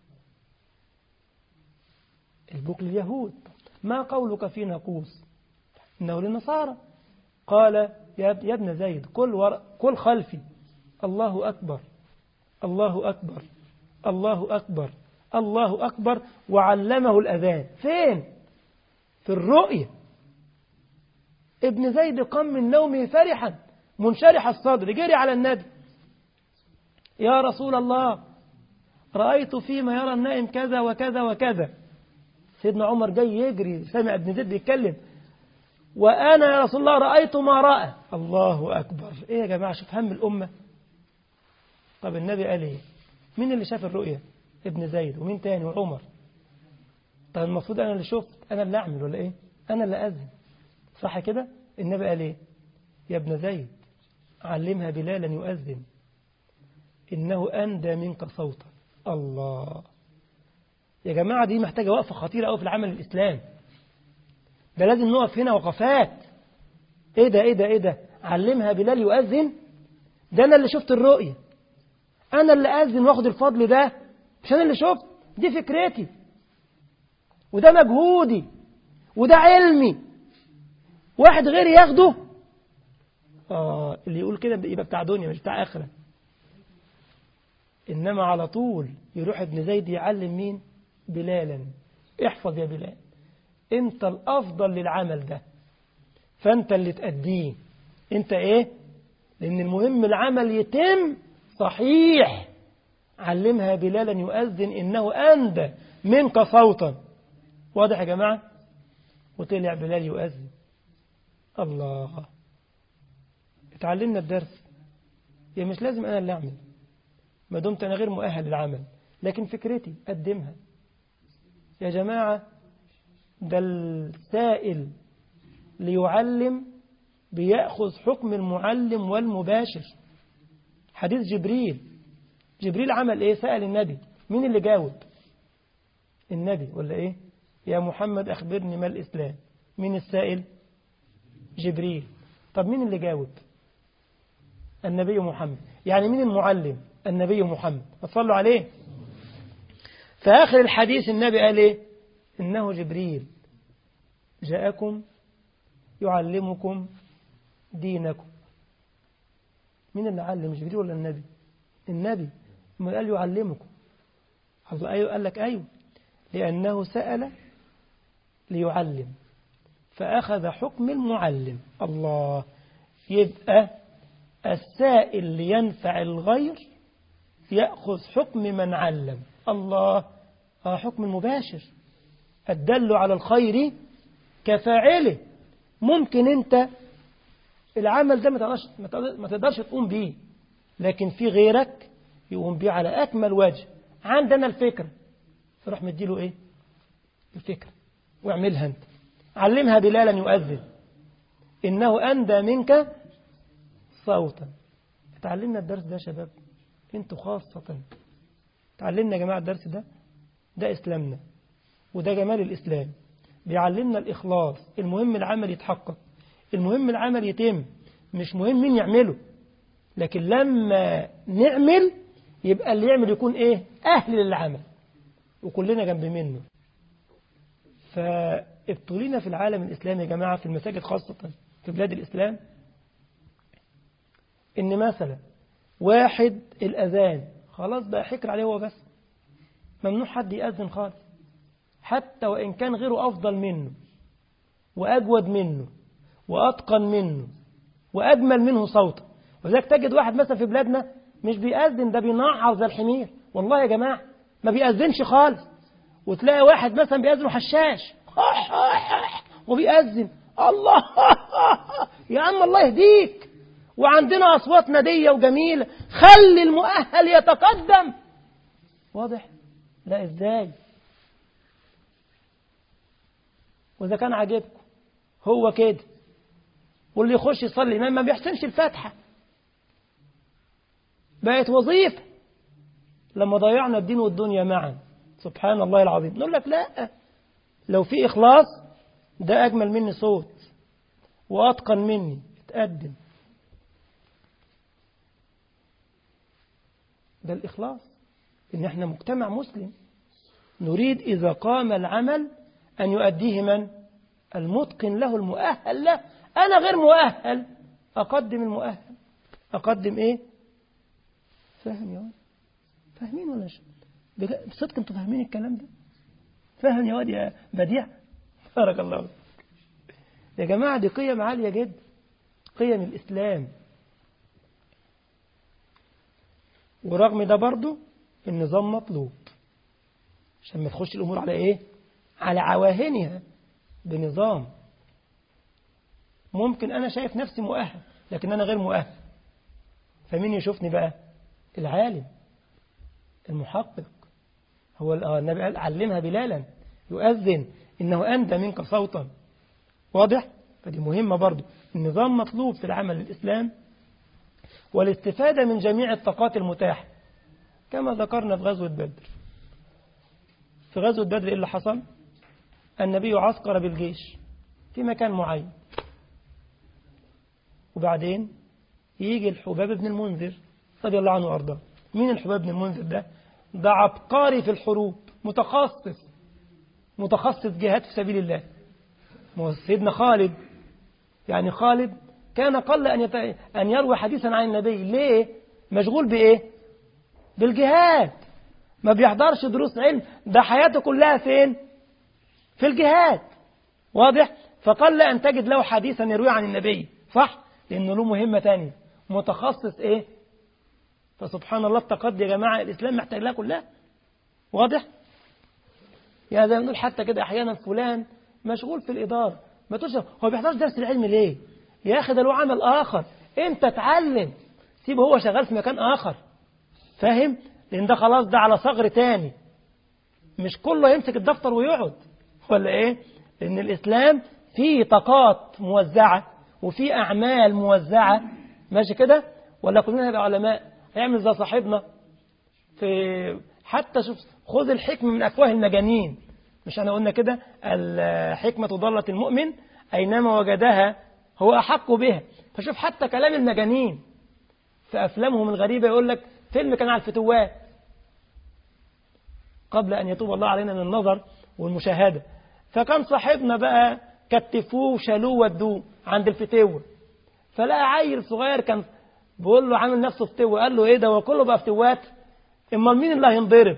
البوق لليهود. ما قولك في ناقوس؟ إنه للنصارى. قال يا ابن زيد كل, ور... كل خلفي. الله أكبر الله أكبر الله أكبر الله أكبر. وعلمه الأذان. فين؟ في الرؤية. ابن زيد قام من نومه فرحا منشرح الصدر، جري على النبي يا رسول الله رأيت فيما يرى النائم كذا وكذا وكذا. سيدنا عمر جاي يجري سمع ابن زيد بيتكلم، وأنا يا رسول الله رأيت ما رأى. الله أكبر. إيه يا جماعة، شوف هم الأمة. طب النبي قال إيه؟ مين اللي شاف الرؤية؟ ابن زيد. ومين تاني؟ وعمر. طب المفروض أنا اللي شفت، أنا اللي أعمل ولا إيه؟ أنا اللي أذن، صح كده؟ النبي قال إيه؟ يا ابن زيد علمها بلالا يؤذن إنه أندى منك صوتا. الله يا جماعة، دي محتاجة وقفة خطيرة أوي في العمل الإسلام. ده لازم نقف هنا وقفات. إيه ده إيه ده إيه ده علمها بلال يؤذن؟ ده أنا اللي شفت الرؤية، أنا اللي أذن واخد الفضل ده، مش أنا اللي شفت. دي فكرتي وده مجهودي وده علمي، واحد غيري ياخده. آه اللي يقول كده يبقى بتاع دنيا مش بتاع آخرة. إنما على طول يروح ابن زيد يعلم مين؟ بلالا. احفظ يا بلال، انت الأفضل للعمل ده، فانت اللي تأديه. انت ايه؟ لأن المهم العمل يتم صحيح. علمها بلالا يؤذن إنه أندى منك صوتا. واضح يا جماعة؟ وطلع بلال يؤذن. الله، اتعلمنا الدرس. يا مش لازم أنا اللي أعمل ما دمت أنا غير مؤهل للعمل، لكن فكرتي أقدمها. يا جماعة ده السائل ليعلم بيأخذ حكم المعلم والمباشر. حديث جبريل، جبريل عمل إيه؟ سأل النبي، مين اللي جاوب؟ النبي ولا إيه؟ يا محمد أخبرني ما الإسلام. مين السائل؟ جبريل. طب مين اللي جاوب؟ النبي محمد. يعني مين المعلم؟ النبي محمد. فصلوا عليه. في آخر الحديث النبي قال إيه؟ إنه جبريل جاءكم يعلمكم دينكم. مين اللي علم، جبريل ولا النبي؟ النبي. ما قال يعلمكم؟ أيوه قال لك أيوه، لأنه سأل ليعلم فأخذ حكم المعلم. الله، يبقى السائل لينفع الغير يأخذ حكم من علم. الله، آه حكم المباشر. الدل على الخير كفاعله. ممكن انت العمل ده ما تقدرش ما تقدرش تقوم بيه، لكن في غيرك يقوم بيه على أكمل وجه. عندنا الفكرة، فروح مديله إيه؟ الفكرة واعملها أنت. علمها بلالا يؤذن إنه أندى منك صوتا. تعلمنا الدرس ده يا شباب، انتوا خاصة تعلمنا يا جماعة الدرس ده. ده إسلامنا وده جمال الإسلام، بيعلمنا الإخلاص. المهم العمل يتحقق، المهم العمل يتم، مش مهم مين يعمله، لكن لما نعمل يبقى اللي يعمل يكون إيه؟ أهل للعمل وكلنا جنب منه. فابتلينا في العالم الإسلامي يا جماعة، في المساجد خاصة في بلاد الإسلام، إن مثلا واحد الأذان خلاص بقى حكر عليه هو بس، ممنوع حد يأذن خالص، حتى وإن كان غيره أفضل منه وأجود منه وأتقن منه وأجمل منه صوتا. وذلك تجد واحد مثلا في بلادنا مش بيأذن، ده بينعر زي الحمير. والله يا جماعة ما بيأذنش خالص. وتلاقي واحد مثلا بيأذن حشاش وبيأذن الله يا عم الله يهديك، وعندنا أصوات نادية وجميلة، خلي المؤهل يتقدم. واضح؟ لا إزاي؟ وإذا كان عاجبكم هو كده، واللي يخش يصلي الإمام ما بيحسنش الفاتحة، بقت وظيفة. لما ضيعنا الدين والدنيا معا، سبحان الله العظيم. نقول لك لا، لو في إخلاص ده أجمل مني صوت وأتقن مني، اتقدم. ده الإخلاص، إن احنا مجتمع مسلم نريد إذا قام العمل أن يؤديه من؟ المتقن له المؤهل له. أنا غير مؤهل، أقدم المؤهل. أقدم إيه؟ فاهم يا واد؟ فاهمين ولا شو؟ بصدق أنتوا فاهمين الكلام ده؟ فاهم يا واد يا بديع؟ بارك الله فيك. يا جماعة دي قيم عالية جدا، قيم الإسلام. ورغم ده برضو النظام مطلوب عشان ما تخش الأمور على إيه؟ على عواهنها. بنظام ممكن أنا شايف نفسي مؤهل لكن أنا غير مؤهل، فمين يشوفني بقى؟ العالم المحقق. هو النبي قال علمها بلالا يؤذن إنه أندى منك صوتا. واضح؟ فدي مهمة برضو. النظام مطلوب في العمل الإسلام، والاستفادة من جميع الطاقات المتاحة كما ذكرنا في غزوة بدر. في غزوة بدر إيه اللي حصل؟ النبي عسكر بالجيش في مكان معين، وبعدين يجي الحباب بن المنذر رضي الله عنه وأرضاه. مين الحباب بن المنذر ده؟ ده عبقري في الحروب، متخصص متخصص جهاد في سبيل الله. سيدنا خالد، يعني خالد كان قل أن, يت... أن يروي حديثا عن النبي. ليه؟ مشغول بإيه؟ بالجهاد، ما بيحضرش دروس علم، ده حياته كلها فين؟ في الجهاد. واضح؟ فقل أن تجد له حديثا يروي عن النبي، صح؟ لأنه له مهمة تانية، متخصص إيه؟ فسبحان الله التقدي يا جماعة الإسلام محتاج لها كلها. واضح؟ يا زي ما نقول حتى كده أحيانا فلان مشغول في الإدارة، ما تقولش هو بيحضرش درس العلم ليه؟ يا أخي ده له عمل آخر، أنت تعلم، سيبه هو شغال في مكان آخر. فاهم؟ لأن ده خلاص ده على صغر تاني، مش كله يمسك الدفتر ويقعد ولا إيه؟ لأن الإسلام فيه طاقات موزعة وفيه أعمال موزعة، ماشي كده؟ ولا كلنا هيبقى علماء؟ هيعمل زي صاحبنا في حتى شوف، خذ الحكمة من أفواه المجانين. مش أنا قلنا كده الحكمة ضالة المؤمن أينما وجدها هو أحق بها. فشوف حتى كلام المجانين في أفلامهم الغريبة، يقول لك فيلم كان على الفتوات قبل أن يتوب الله علينا من النظر والمشاهدة، فكان صاحبنا بقى كتفوه وشالوه ودوه عند الفتوة، فلقى عيل صغير كان بيقول له عامل نفسه فتوة، قال له إيه ده وكله بقى فتوات؟ إما مين اللي هينضرب؟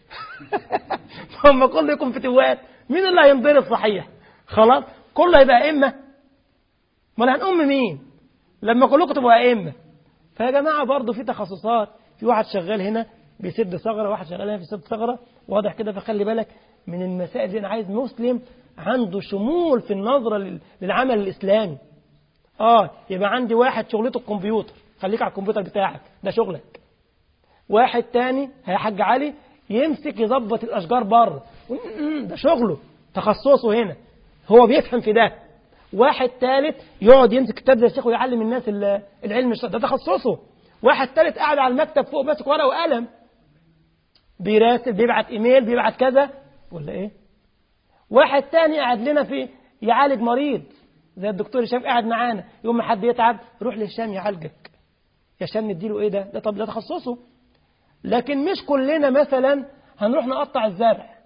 فما كله يكون فتوات، مين اللي هينضرب صحيح؟ خلاص كله هيبقى أئمة، ما هنقوم مين لما كلكم تبقوا أئمة؟ فيا جماعة برضو في تخصصات، في واحد شغال هنا بيسد ثغرة، واحد شغال هنا بيسد ثغرة. واضح كده؟ فخلي بالك من المسائل دي. أنا عايز مسلم عنده شمول في النظرة للعمل الإسلامي. آه يبقى عندي واحد شغلته الكمبيوتر، خليك على الكمبيوتر بتاعك، ده شغلك. واحد تاني يا حاج علي يمسك يظبط الأشجار بره، ده شغله تخصصه هنا، هو بيفهم في ده. واحد ثالث يقعد يمسك كتاب زي الشيخ ويعلم الناس العلم الشرعي، ده تخصصه. واحد ثالث قاعد على المكتب فوق ماسك ورقه وقلم بيراسل بيبعت ايميل بيبعت كذا ولا ايه. واحد تاني قاعد لنا في يعالج مريض زي الدكتور هشام قاعد معانا، يوم ما حد يتعب روح لهشام يعالجك، يا هشام نديله ايه ده ده طب ده تخصصه. لكن مش كلنا مثلا هنروح نقطع الزرع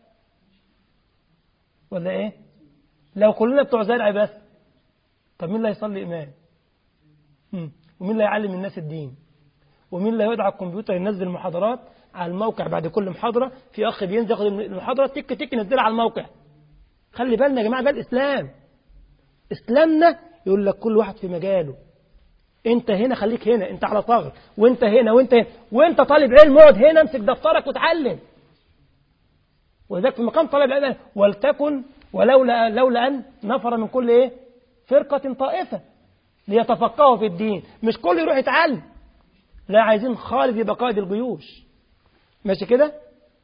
ولا ايه. لو كلنا بتوع زرع بس، طب مين اللي هيصلي إمام؟ ومين اللي يعلم الناس الدين؟ ومين اللي يقعد على الكمبيوتر ينزل المحاضرات على الموقع؟ بعد كل محاضرة في أخ بينزل ياخد المحاضرة تك تك ينزلها على الموقع. خلي بالنا يا جماعة، ده الإسلام. إسلامنا يقول لك كل واحد في مجاله، أنت هنا خليك هنا، أنت على صغر، وأنت هنا وأنت هنا، وأنت طالب علم اقعد هنا امسك دفترك وتعلم. وذلك في مقام طالب العلم ولتكن ولولا لولا أن نفر من كل إيه فرقة طائفة ليتفقهوا في الدين. مش كل يروح يتعلم، لا، عايزين خالد يبقى قائد الجيوش، ماشي كده،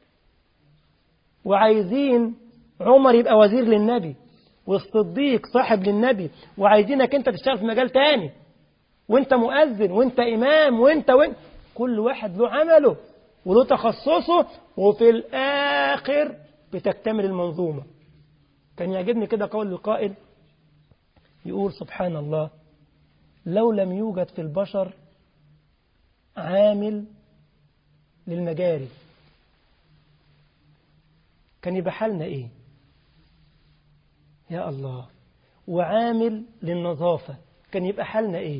وعايزين عمر يبقى وزير للنبي والصديق صاحب للنبي، وعايزينك انت تشتغل في مجال تاني، وانت مؤذن وانت امام وانت وانت كل واحد له عمله وله تخصصه، وفي الاخر بتكتمل المنظومة. كان يعجبني كده قول القائل يقول سبحان الله، لو لم يوجد في البشر عامل للمجاري كان يبقى حالنا ايه يا الله، وعامل للنظافة كان يبقى حالنا ايه.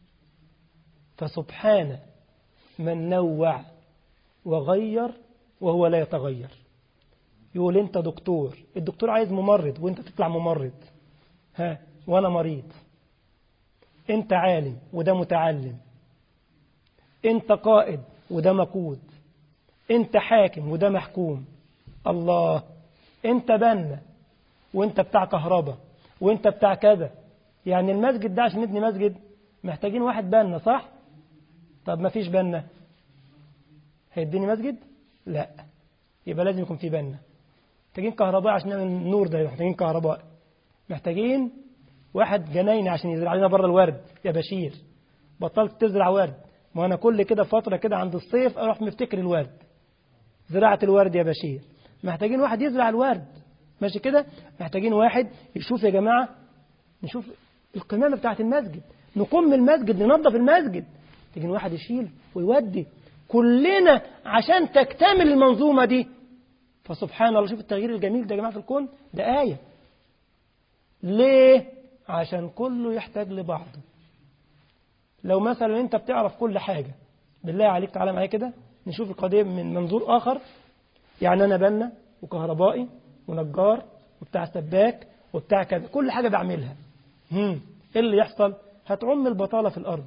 فسبحان من نوع وغير وهو لا يتغير. يقول انت دكتور، الدكتور عايز ممرض وانت تطلع ممرض، ها وانا مريض. انت عالم وده متعلم، انت قائد وده مقود، انت حاكم وده محكوم. الله، انت بنا وانت بتاع كهرباء وانت بتاع كذا. يعني المسجد ده عشان نبني مسجد محتاجين واحد بنا، صح؟ طب ما فيش بنا هيديني مسجد؟ لا، يبقى لازم يكون في بنا. محتاجين كهرباء عشان نعمل النور ده، محتاجين كهرباء. محتاجين واحد جنايني عشان يزرع لنا بره الورد. يا بشير بطلت تزرع ورد، ما انا كل كده فتره كده عند الصيف اروح مفتكر الورد، زراعه الورد يا بشير. محتاجين واحد يزرع الورد، ماشي كده. محتاجين واحد يشوف يا جماعه، نشوف القمامه بتاعه المسجد، نقوم المسجد، ننظف المسجد. محتاجين واحد يشيل ويودي، كلنا عشان تكتمل المنظومه دي. فسبحان الله، شوف التغيير الجميل ده يا جماعه في الكون، ده آية. ليه؟ عشان كله يحتاج لبعضه. لو مثلا انت بتعرف كل حاجة، بالله عليك تعالى معايا كده نشوف القضية من منظور آخر. يعني أنا بنا وكهربائي ونجار وبتاع سباك وبتاع كذا، كل حاجة بعملها. هم ايه اللي يحصل؟ هتعم البطالة في الأرض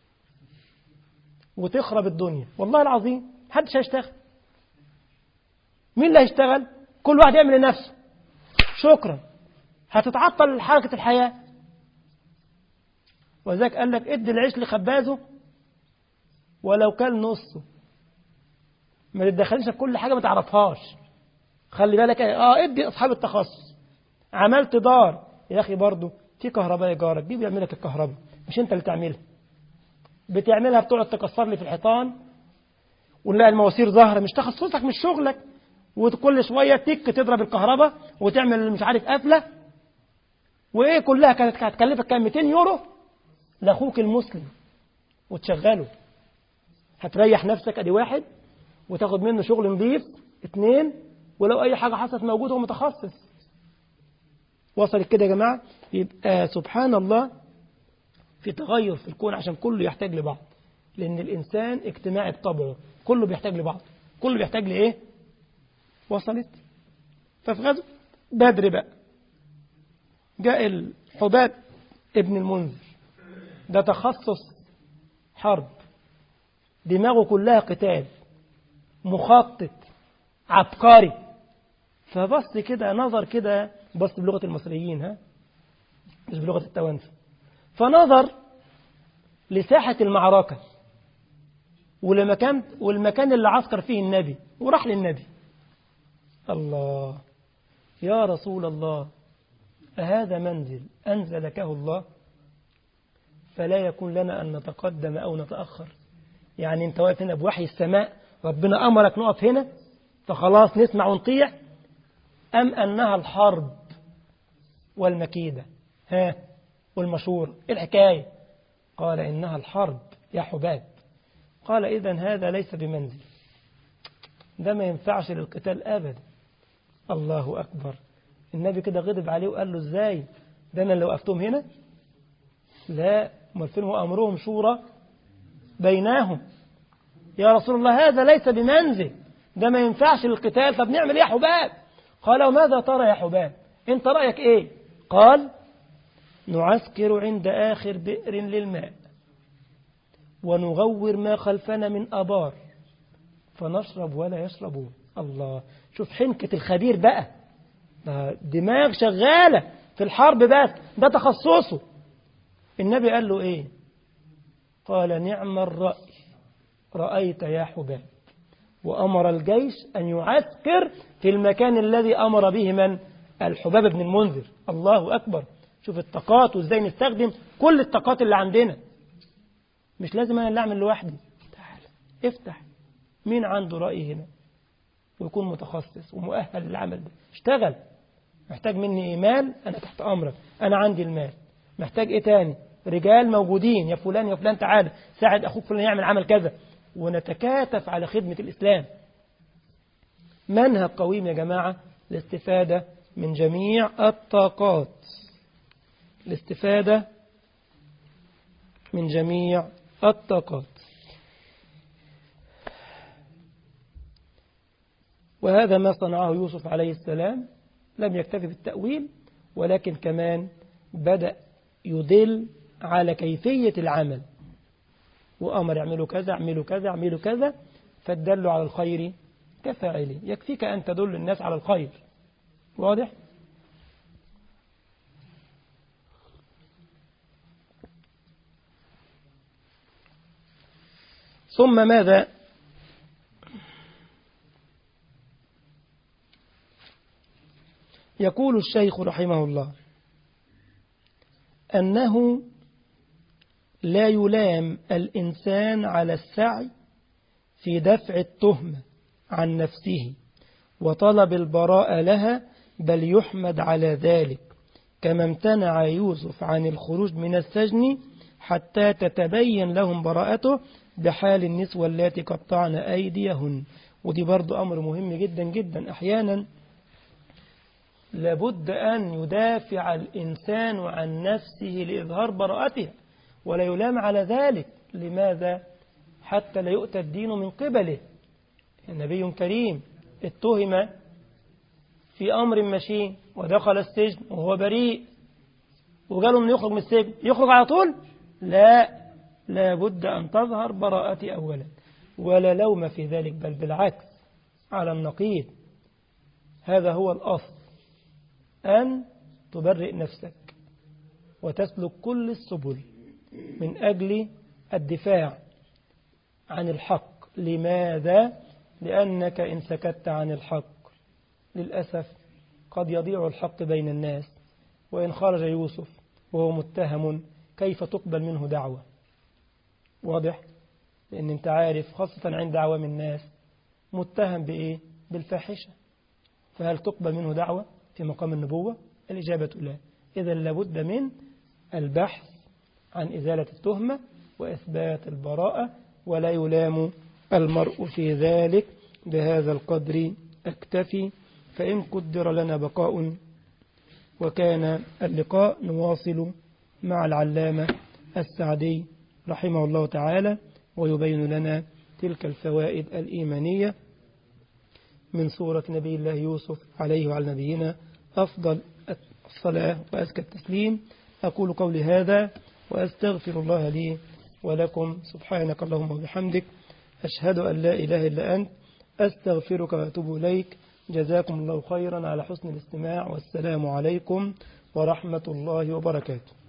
وتخرب الدنيا، والله العظيم محدش هيشتغل. مين اللي هيشتغل؟ كل واحد يعمل لنفسه. شكرا، هتتعطل حركة الحياة. وذاك قال لك ادي العيش لخبازه ولو كان نصه، ما تتدخلش في كل حاجة ما تعرفهاش. خلي بالك اه ادي اصحاب التخصص. عملت دار يا اخي، برضو في كهرباء جارك دي بيعمل لك الكهرباء، مش انت اللي تعملها. بتعملها بتقعد تكسر لي في الحيطان ونلاقي المواسير ظاهره، مش تخصصك مش شغلك. وكل شويه تك تضرب الكهرباء وتعمل مش عارف قفله، وايه كلها كانت هتكلفك كام؟ مئتين يورو لاخوك المسلم وتشغله. هتريح نفسك ادي واحد، وتاخد منه شغل نظيف اثنين، ولو اي حاجه حصلت موجود هو متخصص. وصلت كده يا جماعه؟ يبقى سبحان الله في تغير في الكون عشان كله يحتاج لبعض، لان الانسان اجتماعي بطبعه، كله بيحتاج لبعض، كله بيحتاج لايه. وصلت؟ ففي غزوه بدر بقى جاء الحباب ابن المنذر، ده تخصص حرب، دماغه كلها قتال، مخطط عبقري. فبص كده نظر كده، بص بلغة المصريين ها، مش بلغة التوانسة. فنظر لساحة المعركة ولمكان والمكان اللي عسكر فيه النبي، وراح للنبي. الله، يا رسول الله أهذا منزل أنزلكه الله؟ فلا يكون لنا أن نتقدم أو نتأخر. يعني أنت واقف هنا بوحي السماء، ربنا أمرك نقف هنا فخلاص نسمع ونطيع، أم أنها الحرب والمكيدة ها والمشورة؟ إيه الحكاية؟ قال إنها الحرب يا حباب. قال إذن هذا ليس بمنزل، ده ما ينفعش للقتال أبدا. الله أكبر. النبي كده غضب عليه وقال له إزاي ده أنا اللي وقفتهم هنا؟ لا، امال وأمرهم شورى بينهم. يا رسول الله هذا ليس بمنزل، ده ما ينفعش للقتال. طب نعمل إيه يا حباب؟ قال وماذا ترى يا حباب؟ أنت رأيك إيه؟ قال نعسكر عند آخر بئر للماء ونغور ما خلفنا من أبار فنشرب ولا يشربون. الله، شوف حنكة الخبير بقى، دماغ شغالة في الحرب، بس ده تخصصه. النبي قال له إيه؟ قال نعم الرأي رأيت يا حباب. وأمر الجيش أن يعسكر في المكان الذي أمر به من؟ الحباب بن المنذر. الله أكبر. شوف الطاقات وإزاي نستخدم كل الطاقات اللي عندنا، مش لازم أنا اللي أعمل لوحدي. تعال افتح، مين عنده رأي هنا ويكون متخصص ومؤهل للعمل ده؟ اشتغل. محتاج مني إيه؟ مال، أنا تحت أمرك، أنا عندي المال. محتاج إيه تاني؟ رجال موجودين، يا فلان يا فلان تعال ساعد أخوك فلان يعمل عمل كذا، ونتكاتف على خدمة الإسلام. منهج قويم يا جماعة الاستفادة من جميع الطاقات، الاستفادة من جميع الطاقات. وهذا ما صنعه يوسف عليه السلام. لم يكتفي بالتأويل، ولكن كمان بدأ يدل على كيفية العمل، وأمر يعملوا كذا اعملوا كذا اعملوا كذا، فالدل على الخير كفاعله. يكفيك أن تدل الناس على الخير. واضح؟ ثم ماذا؟ يقول الشيخ رحمه الله أنه لا يلام الإنسان على السعي في دفع التهمة عن نفسه وطلب البراءة لها، بل يحمد على ذلك، كما امتنع يوسف عن الخروج من السجن حتى تتبين لهم براءته بحال النسوة التي قطعن أيديهن. ودي برضو أمر مهم جدا جدا. أحيانا لابد أن يدافع الإنسان عن نفسه لإظهار براءته ولا يلام على ذلك. لماذا؟ حتى لا يؤتى الدين من قبله. النبي كريم اتهم في أمر مشين ودخل السجن وهو بريء، وقالوا من يخرج من السجن يخرج على طول؟ لا، لابد أن تظهر براءتي أولا، ولا لوم في ذلك، بل بالعكس على النقيض. هذا هو الأصل، أن تبرئ نفسك وتسلك كل السبل من أجل الدفاع عن الحق. لماذا؟ لأنك إن سكت عن الحق للأسف قد يضيع الحق بين الناس. وإن خرج يوسف وهو متهم كيف تقبل منه دعوة؟ واضح؟ لأن أنت عارف خاصة عند عوام الناس متهم بإيه؟ بالفاحشة، فهل تقبل منه دعوة في مقام النبوة؟ الإجابة لا. إذا لابد من البحث عن إزالة التهمة وإثبات البراءة، ولا يلام المرء في ذلك. بهذا القدر أكتفي، فإن قدر لنا بقاء وكان اللقاء نواصل مع العلامة السعدي رحمه الله تعالى، ويبين لنا تلك الفوائد الإيمانية من سورة نبي الله يوسف عليه وعلى نبينا أفضل الصلاة وأزكى التسليم. أقول قولي هذا وأستغفر الله لي ولكم. سبحانك اللهم وبحمدك، أشهد أن لا إله إلا أنت، أستغفرك وأتوب إليك. جزاكم الله خيرا على حسن الاستماع، والسلام عليكم ورحمة الله وبركاته.